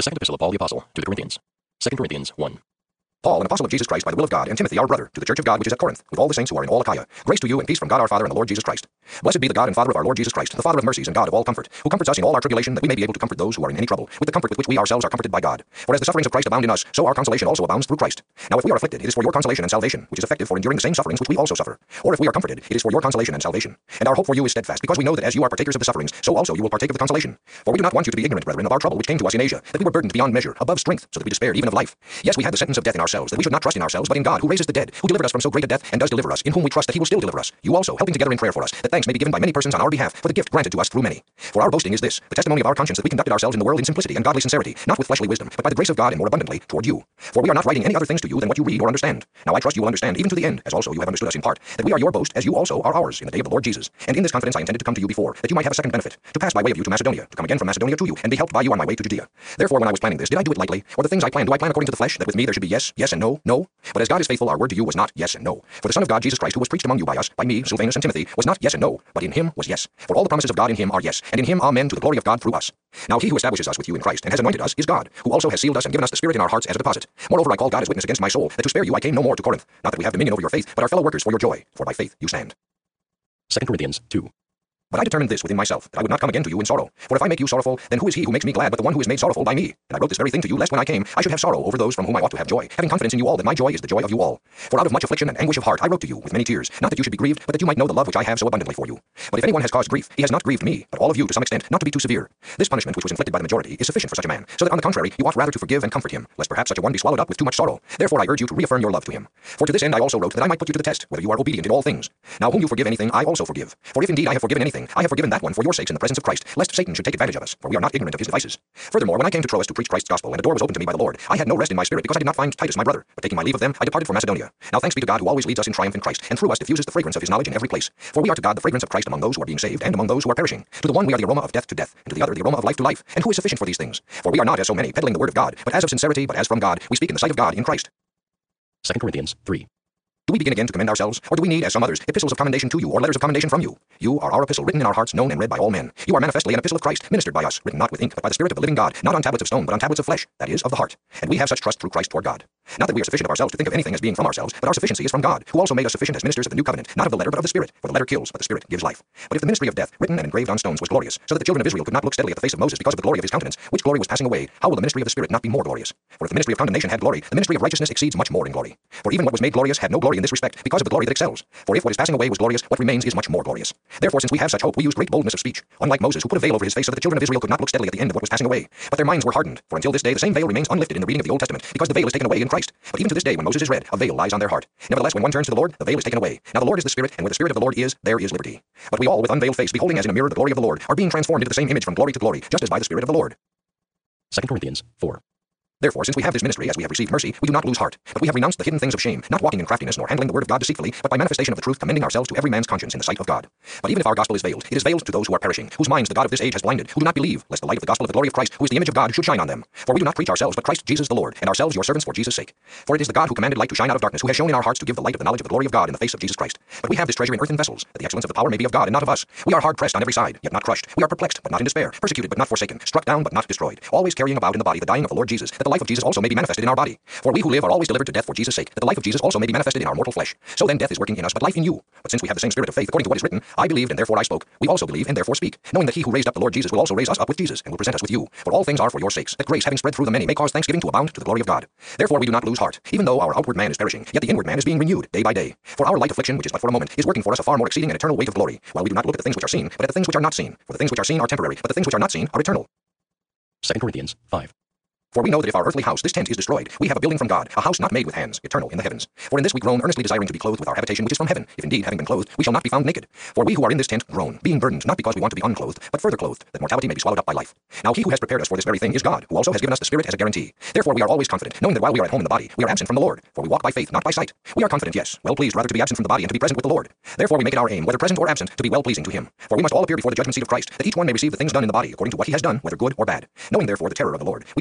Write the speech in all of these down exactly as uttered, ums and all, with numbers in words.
Second Epistle of Paul the Apostle to the Corinthians. Second Corinthians one. Paul, an apostle of Jesus Christ by the will of God, and Timothy, our brother, to the church of God which is at Corinth, with all the saints who are in all Achaia. Grace to you and peace from God our Father and the Lord Jesus Christ. Blessed be the God and Father of our Lord Jesus Christ, the Father of mercies and God of all comfort, who comforts us in all our tribulation, that we may be able to comfort those who are in any trouble, with the comfort with which we ourselves are comforted by God. For as the sufferings of Christ abound in us, so our consolation also abounds through Christ. Now if we are afflicted, it is for your consolation and salvation, which is effective for enduring the same sufferings which we also suffer. Or if we are comforted, it is for your consolation and salvation. And our hope for you is steadfast, because we know that as you are partakers of the sufferings, so also you will partake of the consolation. For we do not want you to be ignorant, brethren, of our trouble which came to us in Asia, that we were burdened beyond measure, above strength, so that we despaired even of life. Yes, we had the sentence of death in ourselves, that we should not trust in ourselves, but in God, who raises the dead, who delivered us from so great a death, and does deliver us, in whom we trust that he will still deliver us. You also, helping together in prayer for us, that thanks may be given by many persons on our behalf for the gift granted to us through many. For our boasting is this, the testimony of our conscience, that we conducted ourselves in the world in simplicity and godly sincerity, not with fleshly wisdom, but by the grace of God and more abundantly toward you. For we are not writing any other things to you than what you read or understand. Now I trust you will understand, even to the end, as also you have understood us in part, that we are your boast, as you also are ours, in the day of the Lord Jesus. And in this confidence I intended to come to you before, that you might have a second benefit, to pass by way of you to Macedonia, to come again from Macedonia to you, and be helped by you on my way to Judea. Therefore when I was planning this, did I do it lightly? Or the things I plan, do I plan according to the flesh, that with me there should be yes, yes, and no, no? But as God is faithful, our word to you was not yes and no. For the Son of God, Jesus Christ, who was preached among you by us, by me, Silvanus, and Timothy, was not yes and no, but in him was yes. For all the promises of God in him are yes, and in him amen to the glory of God through us. Now he who establishes us with you in Christ, and has anointed us, is God, who also has sealed us and given us the Spirit in our hearts as a deposit. Moreover, I call God as witness against my soul, that to spare you I came no more to Corinth. Not that we have dominion over your faith, but are fellow workers for your joy, for by faith you stand. Second Corinthians two. But I determined this within myself, that I would not come again to you in sorrow. For if I make you sorrowful, then who is he who makes me glad but the one who is made sorrowful by me? And I wrote this very thing to you, lest when I came, I should have sorrow over those from whom I ought to have joy, having confidence in you all that my joy is the joy of you all. For out of much affliction and anguish of heart I wrote to you with many tears, not that you should be grieved, but that you might know the love which I have so abundantly for you. But if anyone has caused grief, he has not grieved me, but all of you to some extent, not to be too severe. This punishment which was inflicted by the majority is sufficient for such a man, so that on the contrary, you ought rather to forgive and comfort him, lest perhaps such a one be swallowed up with too much sorrow. Therefore I urge you to reaffirm your love to him. For to this end I also wrote, that I might put you to the test, whether you are obedient in all things. Now whom you forgive anything, I also forgive. For if indeed I have forgiven anything, I have forgiven that one for your sakes in the presence of Christ, lest Satan should take advantage of us, for we are not ignorant of his devices. Furthermore, when I came to Troas to preach Christ's gospel, and a door was opened to me by the Lord, I had no rest in my spirit, because I did not find Titus my brother. But taking my leave of them, I departed for Macedonia. Now thanks be to God, who always leads us in triumph in Christ, and through us diffuses the fragrance of his knowledge in every place. For we are to God the fragrance of Christ among those who are being saved, and among those who are perishing. To the one we are the aroma of death to death, and to the other the aroma of life to life. And who is sufficient for these things? For we are not as so many peddling the word of God, but as of sincerity, but as from God, we speak in the sight of God in Christ. Second Corinthians three. Do we begin again to commend ourselves, or do we need, as some others, epistles of commendation to you, or letters of commendation from you? You are our epistle, written in our hearts, known and read by all men. You are manifestly an epistle of Christ, ministered by us, written not with ink, but by the Spirit of the living God, not on tablets of stone, but on tablets of flesh, that is, of the heart. And we have such trust through Christ toward God. Not that we are sufficient of ourselves to think of anything as being from ourselves, but our sufficiency is from God, who also made us sufficient as ministers of the new covenant, not of the letter, but of the Spirit. For the letter kills, but the Spirit gives life. But if the ministry of death, written and engraved on stones, was glorious, so that the children of Israel could not look steadily at the face of Moses because of the glory of his countenance, which glory was passing away, how will the ministry of the Spirit not be more glorious? For if the ministry of condemnation had glory, the ministry of righteousness exceeds much more in glory. For even what was made glorious had no glory in this respect, because of the glory that excels. For if what is passing away was glorious, what remains is much more glorious. Therefore, since we have such hope, we use great boldness of speech, unlike Moses, who put a veil over his face so that the children of Israel could not look steadily at the end of what was passing away. But their minds were hardened, for until this day the same veil remains unlifted in the reading of the Old Testament, because the veil is taken away in Christ. But even to this day, when Moses is read, a veil lies on their heart. Nevertheless, when one turns to the Lord, the veil is taken away. Now the Lord is the Spirit, and where the Spirit of the Lord is, there is liberty. But we all, with unveiled face, beholding as in a mirror the glory of the Lord, are being transformed into the same image from glory to glory, just as by the Spirit of the Lord. Second Corinthians four. Therefore, since we have this ministry, as we have received mercy, we do not lose heart, but we have renounced the hidden things of shame, not walking in craftiness, nor handling the word of God deceitfully, but by manifestation of the truth, commending ourselves to every man's conscience in the sight of God. But even if our gospel is veiled, it is veiled to those who are perishing, whose minds the God of this age has blinded, who do not believe, lest the light of the gospel of the glory of Christ, who is the image of God, should shine on them. For we do not preach ourselves, but Christ Jesus the Lord, and ourselves your servants for Jesus' sake. For it is the God who commanded light to shine out of darkness, who has shown in our hearts to give the light of the knowledge of the glory of God in the face of Jesus Christ. But we have this treasure in earthen vessels, that the excellence of the power may be of God and not of us. We are hard pressed on every side, yet not crushed. We are perplexed, but not in despair, persecuted, but not forsaken, struck down, but not destroyed, always carrying about in the body the dying of the Lord Jesus, that the life of Jesus also may be manifested in our body. For we who live are always delivered to death for Jesus' sake, that the life of Jesus also may be manifested in our mortal flesh. So then death is working in us, but life in you. But since we have the same spirit of faith, according to what is written, I believed and therefore I spoke, we also believe and therefore speak, knowing that he who raised up the Lord Jesus will also raise us up with Jesus, and will present us with you. For all things are for your sakes, that grace having spread through the many may cause thanksgiving to abound to the glory of God. Therefore we do not lose heart, even though our outward man is perishing, yet the inward man is being renewed day by day. For our light affliction, which is but for a moment, is working for us a far more exceeding and eternal weight of glory, while we do not look at the things which are seen, but at the things which are not seen. For the things which are seen are temporary, but the things which are not seen are eternal. Second Corinthians five. For we know that if our earthly house, this tent, is destroyed, we have a building from God, a house not made with hands, eternal in the heavens. For in this we groan, earnestly desiring to be clothed with our habitation which is from heaven, if indeed, having been clothed, we shall not be found naked. For we who are in this tent groan, being burdened, not because we want to be unclothed, but further clothed, that mortality may be swallowed up by life. Now he who has prepared us for this very thing is God, who also has given us the Spirit as a guarantee. Therefore we are always confident, knowing that while we are at home in the body, we are absent from the Lord. For we walk by faith, not by sight. We are confident, yes, well pleased rather to be absent from the body and to be present with the Lord. Therefore we make it our aim, whether present or absent, to be well pleasing to him. For we must all appear before the judgment seat of Christ, that each one may receive the things done in the body according to what he has done, whether good or bad. Knowing therefore the terror of the Lord, we persuade men.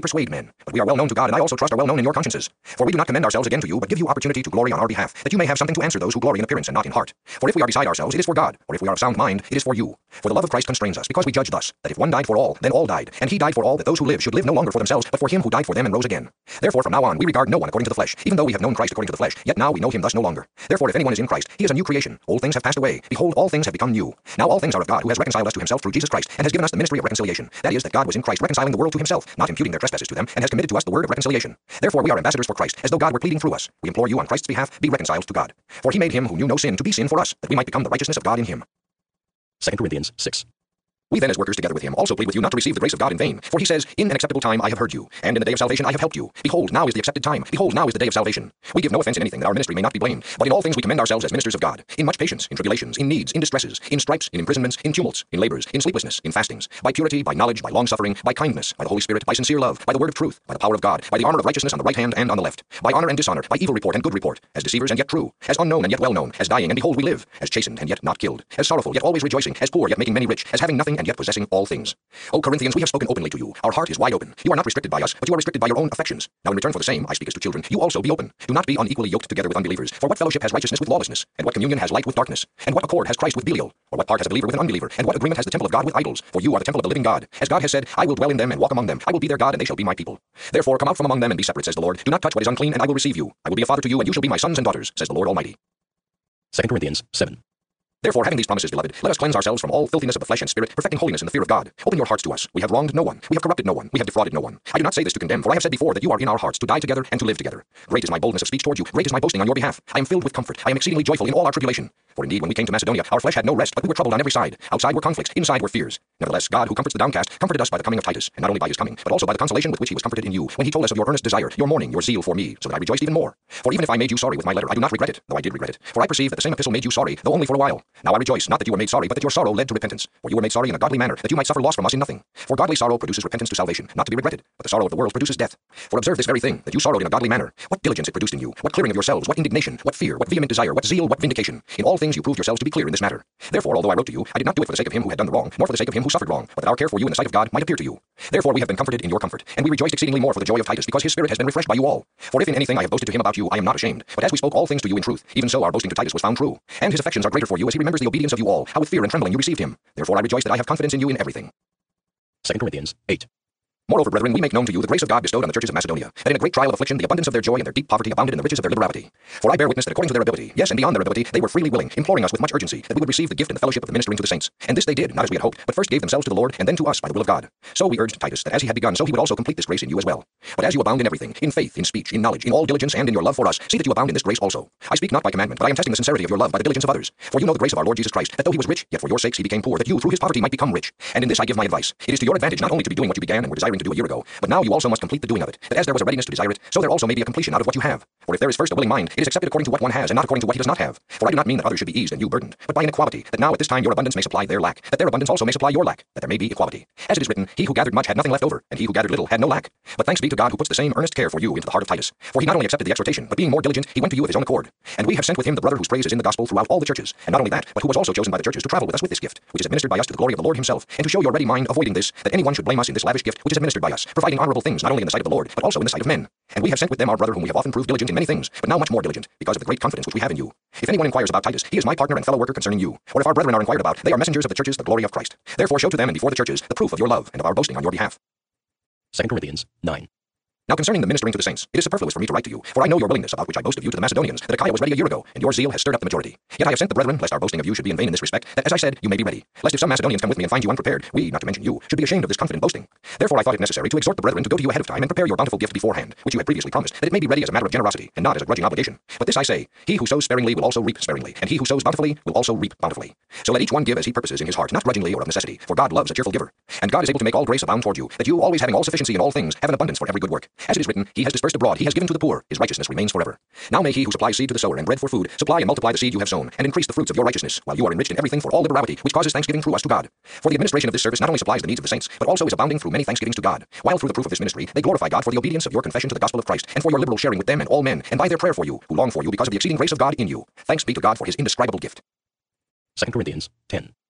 men. But we are well known to God, and I also trust are well known in your consciences. For we do not commend ourselves again to you, but give you opportunity to glory on our behalf, that you may have something to answer those who glory in appearance and not in heart. For if we are beside ourselves, it is for God, or if we are of sound mind, it is for you. For the love of Christ constrains us, because we judge thus, that if one died for all, then all died, and he died for all, that those who live should live no longer for themselves, but for him who died for them and rose again. Therefore from now on we regard no one according to the flesh, even though we have known Christ according to the flesh, yet now we know him thus no longer. Therefore if anyone is in Christ, he is a new creation. Old things have passed away. Behold, all things have become new. Now all things are of God, who has reconciled us to himself through Jesus Christ, and has given us the ministry of reconciliation. That is, that God was in Christ reconciling the world to himself, not imputing their trespasses to them, and has committed to us the word of reconciliation. Therefore we are ambassadors for Christ, as though God were pleading through us. We implore you on Christ's behalf, be reconciled to God. For he made him who knew no sin to be sin for us, that we might become the righteousness of God in him. Second Corinthians six. We then as workers together with him also plead with you not to receive the grace of God in vain. For he says, in an acceptable time I have heard you, and in the day of salvation I have helped you. Behold, now is the accepted time. Behold, now is the day of salvation. We give no offense in anything, that our ministry may not be blamed. But in all things we commend ourselves as ministers of God, in much patience, in tribulations, in needs, in distresses, in stripes, in imprisonments, in tumults, in labors, in sleeplessness, in fastings, by purity, by knowledge, by longsuffering, by kindness, by the Holy Spirit, by sincere love, by the word of truth, by the power of God, by the armor of righteousness on the right hand and on the left, by honor and dishonor, by evil report and good report, as deceivers and yet true, as unknown and yet well known, as dying and behold we live, as chastened and yet not killed, as sorrowful yet always rejoicing, as poor yet making many rich, as having nothing and yet possessing all things. O Corinthians, we have spoken openly to you. Our heart is wide open. You are not restricted by us, but you are restricted by your own affections. Now in return for the same, I speak as to children, you also be open. Do not be unequally yoked together with unbelievers. For what fellowship has righteousness with lawlessness? And what communion has light with darkness? And what accord has Christ with Belial? Or what part has a believer with an unbeliever? And what agreement has the temple of God with idols? For you are the temple of the living God. As God has said, I will dwell in them and walk among them. I will be their God, and they shall be my people. Therefore come out from among them and be separate, says the Lord. Do not touch what is unclean, and I will receive you. I will be a father to you, and you shall be my sons and daughters, says the Lord Almighty. Second Corinthians seven. Therefore, having these promises, beloved, let us cleanse ourselves from all filthiness of the flesh and spirit, perfecting holiness in the fear of God. Open your hearts to us. We have wronged no one. We have corrupted no one. We have defrauded no one. I do not say this to condemn, for I have said before that you are in our hearts to die together and to live together. Great is my boldness of speech toward you. Great is my boasting on your behalf. I am filled with comfort. I am exceedingly joyful in all our tribulation. For indeed, when we came to Macedonia, our flesh had no rest, but we were troubled on every side. Outside were conflicts, inside were fears. Nevertheless, God, who comforts the downcast, comforted us by the coming of Titus, and not only by his coming, but also by the consolation with which he was comforted in you, when he told us of your earnest desire, your mourning, your zeal for me, so that I rejoiced even more. For even if I made you sorry with my letter, I do not regret it, though I did regret it. For I perceive that the same epistle made you sorry, though only for a while. Now I rejoice, not that you were made sorry, but that your sorrow led to repentance. For you were made sorry in a godly manner, that you might suffer loss from us in nothing. For godly sorrow produces repentance to salvation, not to be regretted, but the sorrow of the world produces death. For observe this very thing, that you sorrowed in a godly manner. What diligence it produced in you, what clearing of yourselves, what indignation, what fear, what vehement desire, what zeal, what vindication. In all things you proved yourselves to be clear in this matter. Therefore, although I wrote to you, I did not do it for the sake of him who had done the wrong, nor for the sake of him who suffered wrong, but that our care for you in the sight of God might appear to you. Therefore we have been comforted in your comfort, and we rejoiced exceedingly more for the joy of Titus, because his spirit has been refreshed by you all. For if in anything I have boasted to him about you, I am not ashamed. But as we spoke all things to you in truth, even so our boasting to Titus was found true. And his affections are greater for you, as he remembers the obedience of you all, how with fear and trembling you received him. Therefore I rejoice that I have confidence in you in everything. Second Corinthians eight. Moreover, brethren, we make known to you the grace of God bestowed on the churches of Macedonia, that in a great trial of affliction the abundance of their joy and their deep poverty abounded in the riches of their liberality. For I bear witness that according to their ability, yes, and beyond their ability, they were freely willing, imploring us with much urgency, that we would receive the gift and the fellowship of the ministering to the saints. And this they did, not as we had hoped, but first gave themselves to the Lord, and then to us by the will of God. So we urged Titus, that as he had begun, so he would also complete this grace in you as well. But as you abound in everything, in faith, in speech, in knowledge, in all diligence, and in your love for us, see that you abound in this grace also. I speak not by commandment, but I am testing the sincerity of your love by the diligence of others. For you know the grace of our Lord Jesus Christ, that though he was rich, yet for your sakes he became poor, that you through his poverty might become rich. And in this I give my advice. It is to your advantage not only to be doing what you began and were desiring to do a year ago, but now you also must complete the doing of it, that as there was a readiness to desire it, so there also may be a completion out of what you have. For if there is first a willing mind, it is accepted according to what one has, and not according to what he does not have. For I do not mean that others should be eased and you burdened, but by inequality, that now at this time your abundance may supply their lack, that their abundance also may supply your lack, that there may be equality. As it is written, he who gathered much had nothing left over, and he who gathered little had no lack. But thanks be to God who puts the same earnest care for you into the heart of Titus. For he not only accepted the exhortation, but being more diligent, he went to you of his own accord. And we have sent with him the brother whose praise is in the gospel throughout all the churches, and not only that, but who was also chosen by the churches to travel with us with this gift, which is administered by us to the glory of the Lord himself, and to show your ready mind, avoiding this, that anyone should blame us in this lavish gift which is administered by us, providing honorable things not only in the sight of the Lord, but also in the sight of men. And we have sent with them our brother whom we have often proved diligent in many things, but now much more diligent, because of the great confidence which we have in you. If anyone inquires about Titus, he is my partner and fellow worker concerning you. Or if our brethren are inquired about, they are messengers of the churches, the glory of Christ. Therefore show to them and before the churches the proof of your love and of our boasting on your behalf. Second Corinthians nine. Now concerning the ministering to the saints, it is superfluous for me to write to you, for I know your willingness, about which I boast of you to the Macedonians, that Achaia was ready a year ago, and your zeal has stirred up the majority. Yet I have sent the brethren, lest our boasting of you should be in vain in this respect, that as I said, you may be ready. Lest if some Macedonians come with me and find you unprepared, we, not to mention you, should be ashamed of this confident boasting. Therefore I thought it necessary to exhort the brethren to go to you ahead of time and prepare your bountiful gift beforehand, which you had previously promised, that it may be ready as a matter of generosity, and not as a grudging obligation. But this I say, he who sows sparingly will also reap sparingly, and he who sows bountifully will also reap bountifully. So let each one give as he purposes in his heart, not grudgingly or of necessity, for God loves a cheerful giver. And God is able to make all grace abound toward you, that you, always having all sufficiency in all things, have an abundance for every good work. As it is written, he has dispersed abroad, he has given to the poor, his righteousness remains forever. Now may he who supplies seed to the sower and bread for food, supply and multiply the seed you have sown, and increase the fruits of your righteousness, while you are enriched in everything for all liberality, which causes thanksgiving through us to God. For the administration of this service not only supplies the needs of the saints, but also is abounding through many thanksgivings to God, while through the proof of this ministry, they glorify God for the obedience of your confession to the gospel of Christ, and for your liberal sharing with them and all men, and by their prayer for you, who long for you because of the exceeding grace of God in you. Thanks be to God for his indescribable gift. Second Corinthians ten.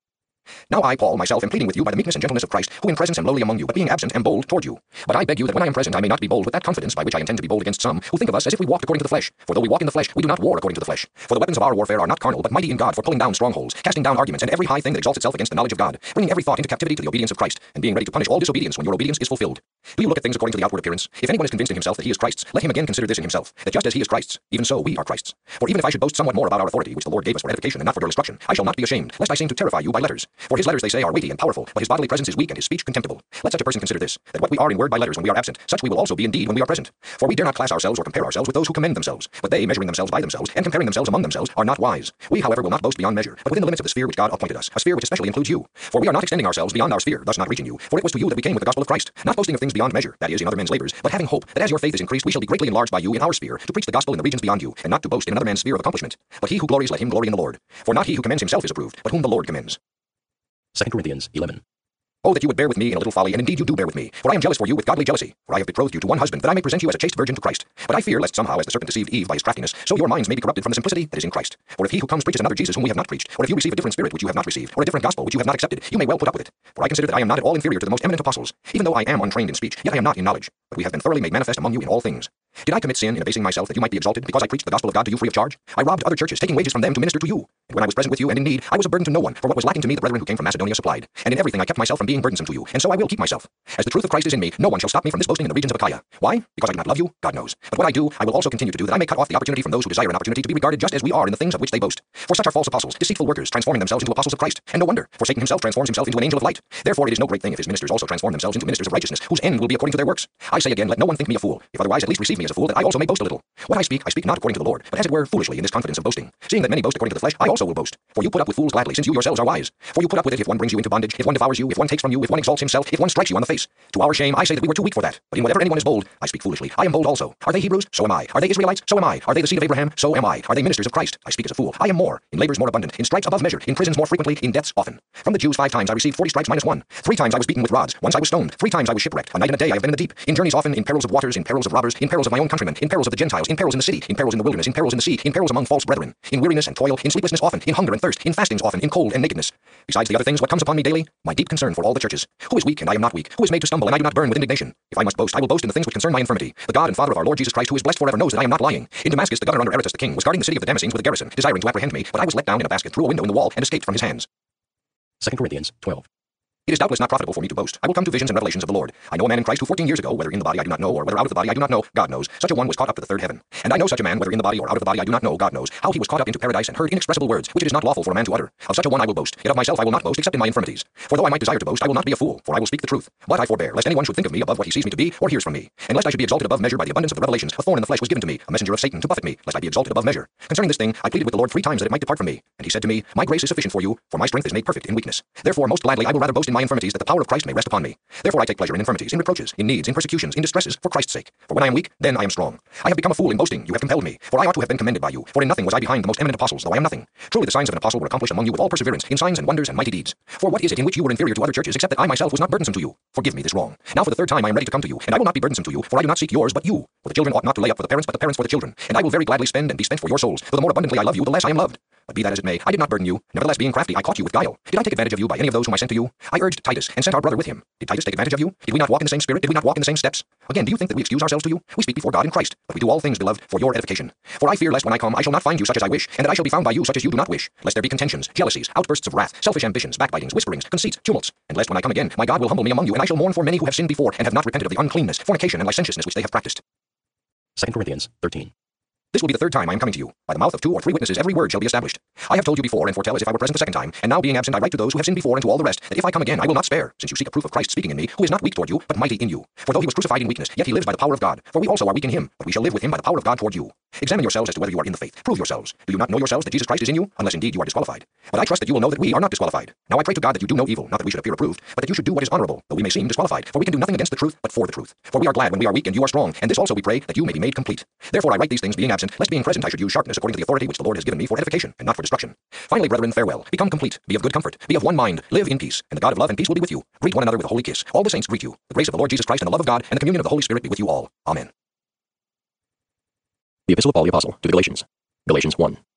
Now I, Paul, myself, am pleading with you by the meekness and gentleness of Christ, who in presence am lowly among you, but being absent am bold toward you. But I beg you that when I am present I may not be bold with that confidence by which I intend to be bold against some, who think of us as if we walked according to the flesh. For though we walk in the flesh, we do not war according to the flesh. For the weapons of our warfare are not carnal, but mighty in God for pulling down strongholds, casting down arguments, and every high thing that exalts itself against the knowledge of God, bringing every thought into captivity to the obedience of Christ, and being ready to punish all disobedience when your obedience is fulfilled. Do you look at things according to the outward appearance? If anyone is convinced in himself that he is Christ's, let him again consider this in himself, that just as he is Christ's, even so we are Christ's. For even if I should boast somewhat more about our authority, which the Lord gave us for edification and not for your destruction, I shall not be ashamed, lest I seem to terrify you by letters. For his letters, they say, are weighty and powerful, but his bodily presence is weak and his speech contemptible. Let such a person consider this, that what we are in word by letters when we are absent, such we will also be indeed when we are present. For we dare not class ourselves or compare ourselves with those who commend themselves, but they, measuring themselves by themselves, and comparing themselves among themselves, are not wise. We, however, will not boast beyond measure, but within the limits of the sphere which God appointed us, a sphere which especially includes you. For we are not extending ourselves beyond our sphere, thus not reaching you. For it was to you that we came with the gospel of Christ, not boasting of things beyond measure, that is, in other men's labors, but having hope that as your faith is increased, we shall be greatly enlarged by you in our sphere, to preach the gospel in the regions beyond you, and not to boast in another man's sphere of accomplishment. But he who glories, let him glory in the Lord. For not he who commends himself is approved, but whom the Lord commends. Second Corinthians eleven. Oh, that you would bear with me in a little folly, and indeed you do bear with me. For I am jealous for you with godly jealousy. For I have betrothed you to one husband, that I may present you as a chaste virgin to Christ. But I fear lest somehow, as the serpent deceived Eve by his craftiness, so your minds may be corrupted from the simplicity that is in Christ. For if he who comes preaches another Jesus whom we have not preached, or if you receive a different spirit which you have not received, or a different gospel which you have not accepted, you may well put up with it. For I consider that I am not at all inferior to the most eminent apostles. Even though I am untrained in speech, yet I am not in knowledge. But we have been thoroughly made manifest among you in all things. Did I commit sin in abasing myself that you might be exalted, because I preached the gospel of God to you free of charge? I robbed other churches, taking wages from them to minister to you. And when I was present with you and in need, I was a burden to no one, for what was lacking to me the brethren who came from Macedonia supplied. And in everything I kept myself from being burdensome to you, and so I will keep myself. As the truth of Christ is in me, no one shall stop me from this boasting in the regions of Achaia. Why? Because I do not love you? God knows. But what I do, I will also continue to do, that I may cut off the opportunity from those who desire an opportunity to be regarded just as we are in the things of which they boast. For such are false apostles, deceitful workers, transforming themselves into apostles of Christ. And no wonder, for Satan himself transforms himself into an angel of light. Therefore it is no great thing if his ministers also transform themselves into ministers of righteousness, whose end will be according to their works. I say again, let no one think me a fool. If otherwise, at least receive me as a fool, that I also may boast a little. What I speak, I speak not according to the Lord, but as it were foolishly in this confidence of boasting. Seeing that many boast according to the flesh, I also will boast. For you put up with fools gladly, since you yourselves are wise. For you put up with it if one brings you into bondage, if one devours you, if one takes from you, if one exalts himself, if one strikes you on the face. To our shame, I say that we were too weak for that. But in whatever anyone is bold, I speak foolishly. I am bold also. Are they Hebrews? So am I. Are they Israelites? So am I. Are they the seed of Abraham? So am I. Are they ministers of Christ? I speak as a fool. I am more. In labors more abundant, in stripes above measure, in prisons more frequently, in deaths often. From the Jews five times I received forty stripes minus one. Three times I was beaten with rods. Once I was stoned. Three times I was shipwrecked. A night and a day I have been in the deep. In journeys often, in perils of waters, in perils of robbers, in perils of my own countrymen, in perils of the Gentiles, in perils in the city, in perils in the wilderness, in perils in the sea, in perils among false brethren, in weariness and toil, in sleeplessness often, in hunger and thirst, in fastings often, in cold and nakedness. Besides the other things, what comes upon me daily? My deep concern for all the churches. Who is weak and I am not weak? Who is made to stumble and I do not burn with indignation? If I must boast, I will boast in the things which concern my infirmity. The God and Father of our Lord Jesus Christ, who is blessed forever, knows that I am not lying. In Damascus, the governor under Aretas the king was guarding the city of the Damascenes with a garrison, desiring to apprehend me, but I was let down in a basket through a window in the wall and escaped from his hands. Second Corinthians twelve. It is doubtless not profitable for me to boast. I will come to visions and revelations of the Lord. I know a man in Christ who fourteen years ago, whether in the body I do not know, or whether out of the body I do not know, God knows, such a one was caught up to the third heaven. And I know such a man, whether in the body or out of the body I do not know, God knows, how he was caught up into paradise and heard inexpressible words, which it is not lawful for a man to utter. Of such a one I will boast, yet of myself I will not boast except in my infirmities. For though I might desire to boast, I will not be a fool, for I will speak the truth. But I forbear, lest anyone should think of me above what he sees me to be, or hears from me. And lest I should be exalted above measure by the abundance of the revelations, a thorn in the flesh was given to me, a messenger of Satan to buffet me, lest I be exalted above measure. Concerning this thing, I pleaded with the Lord three times that it might depart from me. And he said to me, My grace is sufficient for you, for my strength is made perfect in weakness. Therefore most gladly I will rather boast in my infirmities, that the power of Christ may rest upon me. Therefore I take pleasure in infirmities, in reproaches, in needs, in persecutions, in distresses, for Christ's sake. For when I am weak, then I am strong. I have become a fool in boasting, you have compelled me. For I ought to have been commended by you. For in nothing was I behind the most eminent apostles, though I am nothing. Truly the signs of an apostle were accomplished among you with all perseverance, in signs and wonders and mighty deeds. For what is it in which you were inferior to other churches, except that I myself was not burdensome to you? Forgive me this wrong. Now for the third time I am ready to come to you, and I will not be burdensome to you, for I do not seek yours, but you. For the children ought not to lay up for the parents, but the parents for the children. And I will very gladly spend and be spent for your souls, for the more abundantly I love you, the less I am loved. But be that as it may, I did not burden you. Nevertheless, being crafty, I caught you with guile. Did I take advantage of you by any of those whom I sent to you? I urged Titus, and sent our brother with him. Did Titus take advantage of you? Did we not walk in the same spirit? Did we not walk in the same steps? Again, do you think that we excuse ourselves to you? We speak before God in Christ, but we do all things, beloved, for your edification. For I fear lest when I come I shall not find you such as I wish, and that I shall be found by you such as you do not wish, lest there be contentions, jealousies, outbursts of wrath, selfish ambitions, backbitings, whisperings, conceits, tumults, and lest when I come again my God will humble me among you, and I shall mourn for many who have sinned before, and have not repented of the uncleanness, fornication, and licentiousness which they have practiced. Second Corinthians thirteen. This will be the third time I am coming to you. By the mouth of two or three witnesses every word shall be established. I have told you before, and foretell as if I were present the second time, and now being absent I write to those who have sinned before and to all the rest, that if I come again I will not spare, since you seek a proof of Christ speaking in me, who is not weak toward you, but mighty in you. For though he was crucified in weakness, yet he lives by the power of God. For we also are weak in him, but we shall live with him by the power of God toward you. Examine yourselves as to whether you are in the faith. Prove yourselves. Do you not know yourselves that Jesus Christ is in you, unless indeed you are disqualified? But I trust that you will know that we are not disqualified. Now I pray to God that you do no evil, not that we should appear approved, but that you should do what is honorable, though we may seem disqualified. For we can do nothing against the truth, but for the truth. For we are glad when we are weak and you are strong, and this also we pray, that you may be made complete. Therefore I write these things being absent, lest being present I should use sharpness according to the authority which the Lord has given me for edification, and not for destruction. Finally, brethren, farewell. Become complete. Be of good comfort. Be of one mind. Live in peace. And the God of love and peace will be with you. Greet one another with a holy kiss. All the saints greet you. The grace of the Lord Jesus Christ and the love of God and the communion of the Holy Spirit be with you all. Amen. The Epistle of Paul the Apostle to the Galatians. Galatians one.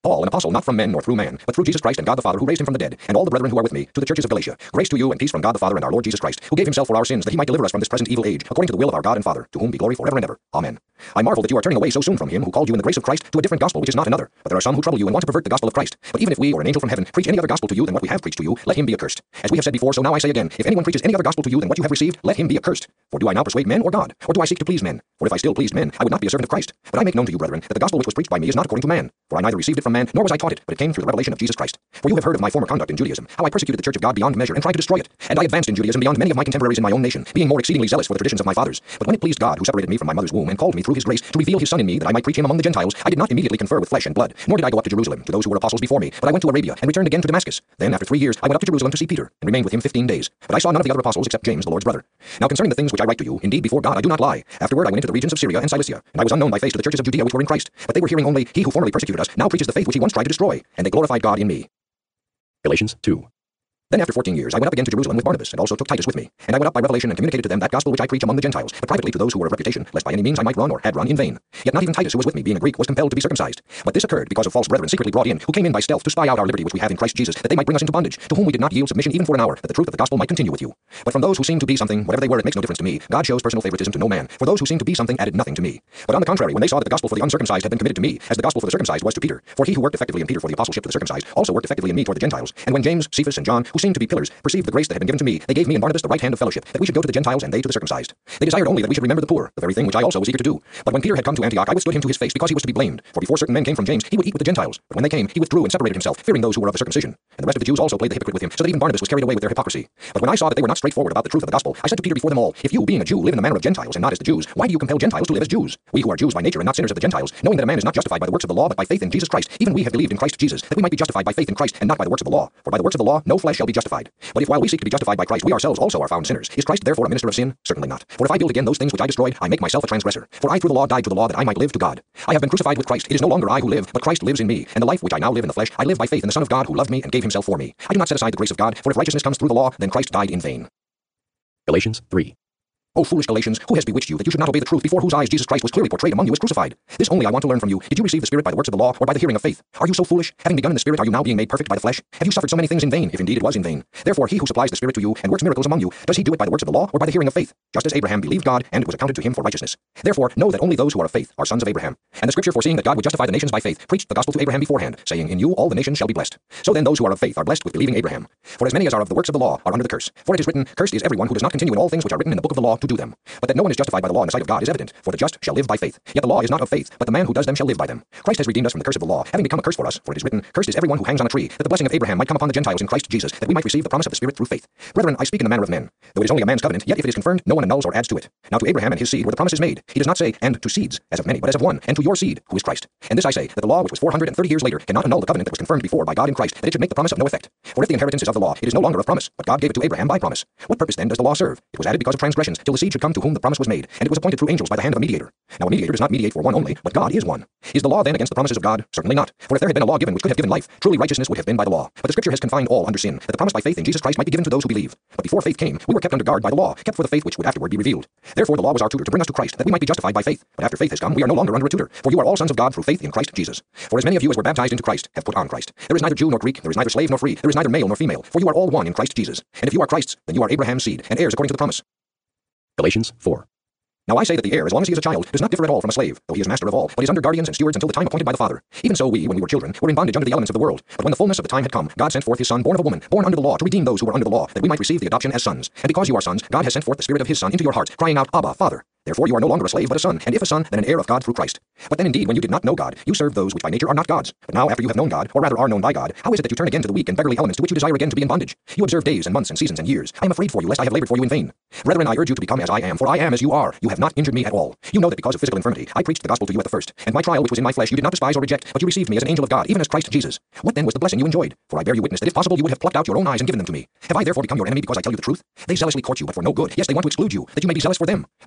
Paul, an apostle, not from men nor through man, but through Jesus Christ and God the Father, who raised him from the dead, and all the brethren who are with me, to the churches of Galatia. Grace to you and peace from God the Father and our Lord Jesus Christ, who gave himself for our sins, that he might deliver us from this present evil age, according to the will of our God and Father, to whom be glory forever and ever. Amen. I marvel that you are turning away so soon from him who called you in the grace of Christ to a different gospel, which is not another. But there are some who trouble you and want to pervert the gospel of Christ. But even if we or an angel from heaven preach any other gospel to you than what we have preached to you, let him be accursed. As we have said before, so now I say again, if anyone preaches any other gospel to you than what you have received, let him be accursed. For do I now persuade men or God? Or do I seek to please men? For if I still pleased men, I would not be a servant of Christ. But I make known to you, brethren, that the gospel which was preached by me is not according to man. For I neither received it from man, nor was I taught it, but it came through the revelation of Jesus Christ. For you have heard of my former conduct in Judaism, how I persecuted the church of God beyond measure and tried to destroy it. And I advanced in Judaism beyond many of my contemporaries in my own nation, being more exceedingly zealous for the traditions of my fathers. But when it pleased God, who separated me from my mother's womb and called me through his grace to reveal his Son in me, that I might preach him among the Gentiles, I did not immediately confer with flesh and blood, nor did I go up to Jerusalem to those who were apostles before me, but I went to Arabia and returned again to Damascus. Then after three years I went up to Jerusalem to see Peter, and remained with him fifteen days. But I saw none of the other apostles except James, the Lord's brother. Now concerning the things which I write to you, indeed before God I do not lie. Afterward I went into the regions of Syria and Cilicia, and I was unknown by face to the churches of Judea which were in Christ. But they were hearing only, he who formerly persecuted us now preaches the faith which he once tried to destroy, and they glorified God in me. Galatians two. Then after fourteen years I went up again to Jerusalem with Barnabas, and also took Titus with me. And I went up by revelation and communicated to them that gospel which I preach among the Gentiles, but privately to those who were of reputation, lest by any means I might run or had run in vain. Yet not even Titus, who was with me, being a Greek, was compelled to be circumcised. But this occurred because of false brethren secretly brought in, who came in by stealth to spy out our liberty which we have in Christ Jesus, that they might bring us into bondage, to whom we did not yield submission even for an hour, that the truth of the gospel might continue with you. But from those who seemed to be something, whatever they were, it makes no difference to me. God shows personal favoritism to no man. For those who seemed to be something added nothing to me. But on the contrary, when they saw that the gospel for the uncircumcised had been committed to me, as the gospel for the circumcised was to Peter, for he who worked effectively in Peter for the apostleship to the circumcised also worked effectively in me toward the Gentiles. And when James, Cephas, and John, who seemed to be pillars, perceived the grace that had been given to me, they gave me and Barnabas the right hand of fellowship, that we should go to the Gentiles and they to the circumcised. They desired only that we should remember the poor, the very thing which I also was eager to do. But when Peter had come to Antioch, I withstood him to his face, because he was to be blamed. For before certain men came from James, he would eat with the Gentiles. But when they came, he withdrew and separated himself, fearing those who were of the circumcision. And the rest of the Jews also played the hypocrite with him, so that even Barnabas was carried away with their hypocrisy. But when I saw that they were not straightforward about the truth of the gospel, I said to Peter before them all, if you, being a Jew, live in the manner of Gentiles and not as the Jews, why do you compel Gentiles to live as Jews? We who are Jews by nature and not sinners of the Gentiles, knowing that a man is not justified by the works of the law, but by faith in Jesus Christ, even we have believed in Christ Jesus, that we might be justified by faith in Christ and not by the works of the law. For by the works of the law no flesh shall be justified. But if while we seek to be justified by Christ, we ourselves also are found sinners, is Christ therefore a minister of sin? Certainly not. For if I build again those things which I destroyed, I make myself a transgressor. For I through the law died to the law that I might live to God. I have been crucified with Christ. It is no longer I who live, but Christ lives in me. And the life which I now live in the flesh, I live by faith in the Son of God who loved me and gave himself for me. I do not set aside the grace of God, for if righteousness comes through the law, then Christ died in vain. Galatians three. O foolish Galatians, who has bewitched you that you should not obey the truth, before whose eyes Jesus Christ was clearly portrayed among you as crucified? This only I want to learn from you. Did you receive the Spirit by the works of the law, or by the hearing of faith? Are you so foolish? Having begun in the Spirit, are you now being made perfect by the flesh? Have you suffered so many things in vain, if indeed it was in vain? Therefore he who supplies the Spirit to you and works miracles among you, does he do it by the works of the law, or by the hearing of faith? Just as Abraham believed God, and it was accounted to him for righteousness. Therefore know that only those who are of faith are sons of Abraham. And the Scripture, foreseeing that God would justify the nations by faith, preached the gospel to Abraham beforehand, saying, in you all the nations shall be blessed. So then those who are of faith are blessed with believing Abraham. For as many as are of the works of the law are under the curse. For it is written, cursed is everyone who does not continue in all things which are written in the book of the law to do them. But that no one is justified by the law in the sight of God is evident, for the just shall live by faith. Yet the law is not of faith, but the man who does them shall live by them. Christ has redeemed us from the curse of the law, having become a curse for us, for it is written, cursed is everyone who hangs on a tree, that the blessing of Abraham might come upon the Gentiles in Christ Jesus, that we might receive the promise of the Spirit through faith. Brethren, I speak in the manner of men. Though it is only a man's covenant, yet if it is confirmed, no one annuls or adds to it. Now to Abraham and his seed were the promises made. He does not say, and to seeds, as of many, but as of one, and to your seed, who is Christ. And this I say, that the law, which was four hundred thirty years later, cannot annul the covenant that was confirmed before by God in Christ, that it should make the promise of no effect. For if the inheritance is of the law, it is no longer of promise, but God gave it to Abraham by promise. What purpose then does the law serve? It was added because of transgressions, till the seed should come to whom the promise was made, and it was appointed through angels by the hand of a mediator. Now a mediator does not mediate for one only, but God is one. Is the law then against the promises of God? Certainly not. For if there had been a law given which could have given life, truly righteousness would have been by the law. But the Scripture has confined all under sin, that the promise by faith in Jesus Christ might be given to those who believe. But before faith came, we were kept under guard by the law, kept for the faith which would afterward be revealed. Therefore the law was our tutor to bring us to Christ, that we might be justified by faith. But after faith has come, we are no longer under a tutor, for you are all sons of God through faith in Christ Jesus. For as many of you as were baptized into Christ have put on Christ. There is neither Jew nor Greek, there is neither slave nor free, there is neither male nor female, for you are all one in Christ Jesus. And if you are Christ's, then you are Abraham's seed, and heirs according to the promise. Galatians four. Now I say that the heir, as long as he is a child, does not differ at all from a slave, though he is master of all, but is under guardians and stewards until the time appointed by the Father. Even so we, when we were children, were in bondage under the elements of the world. But when the fullness of the time had come, God sent forth his Son, born of a woman, born under the law, to redeem those who were under the law, that we might receive the adoption as sons. And because you are sons, God has sent forth the Spirit of his Son into your hearts, crying out, Abba, Father. Therefore you are no longer a slave, but a son, and if a son, then an heir of God through Christ. But then indeed, when you did not know God, you served those which by nature are not gods. But now after you have known God, or rather are known by God, how is it that you turn again to the weak and beggarly elements to which you desire again to be in bondage? You observe days and months and seasons and years. I am afraid for you, lest I have labored for you in vain. Brethren, I urge you to become as I am, for I am as you are. You have not injured me at all. You know that because of physical infirmity, I preached the gospel to you at the first. And my trial which was in my flesh you did not despise or reject, but you received me as an angel of God, even as Christ Jesus. What then was the blessing you enjoyed? For I bear you witness that if possible you would have plucked out your own eyes and given them to me. Have I therefore become your enemy because I tell you the truth? They zealously court you, but for no good. Yes, they want to exclude you, that you may be zealous for them. But it is good to be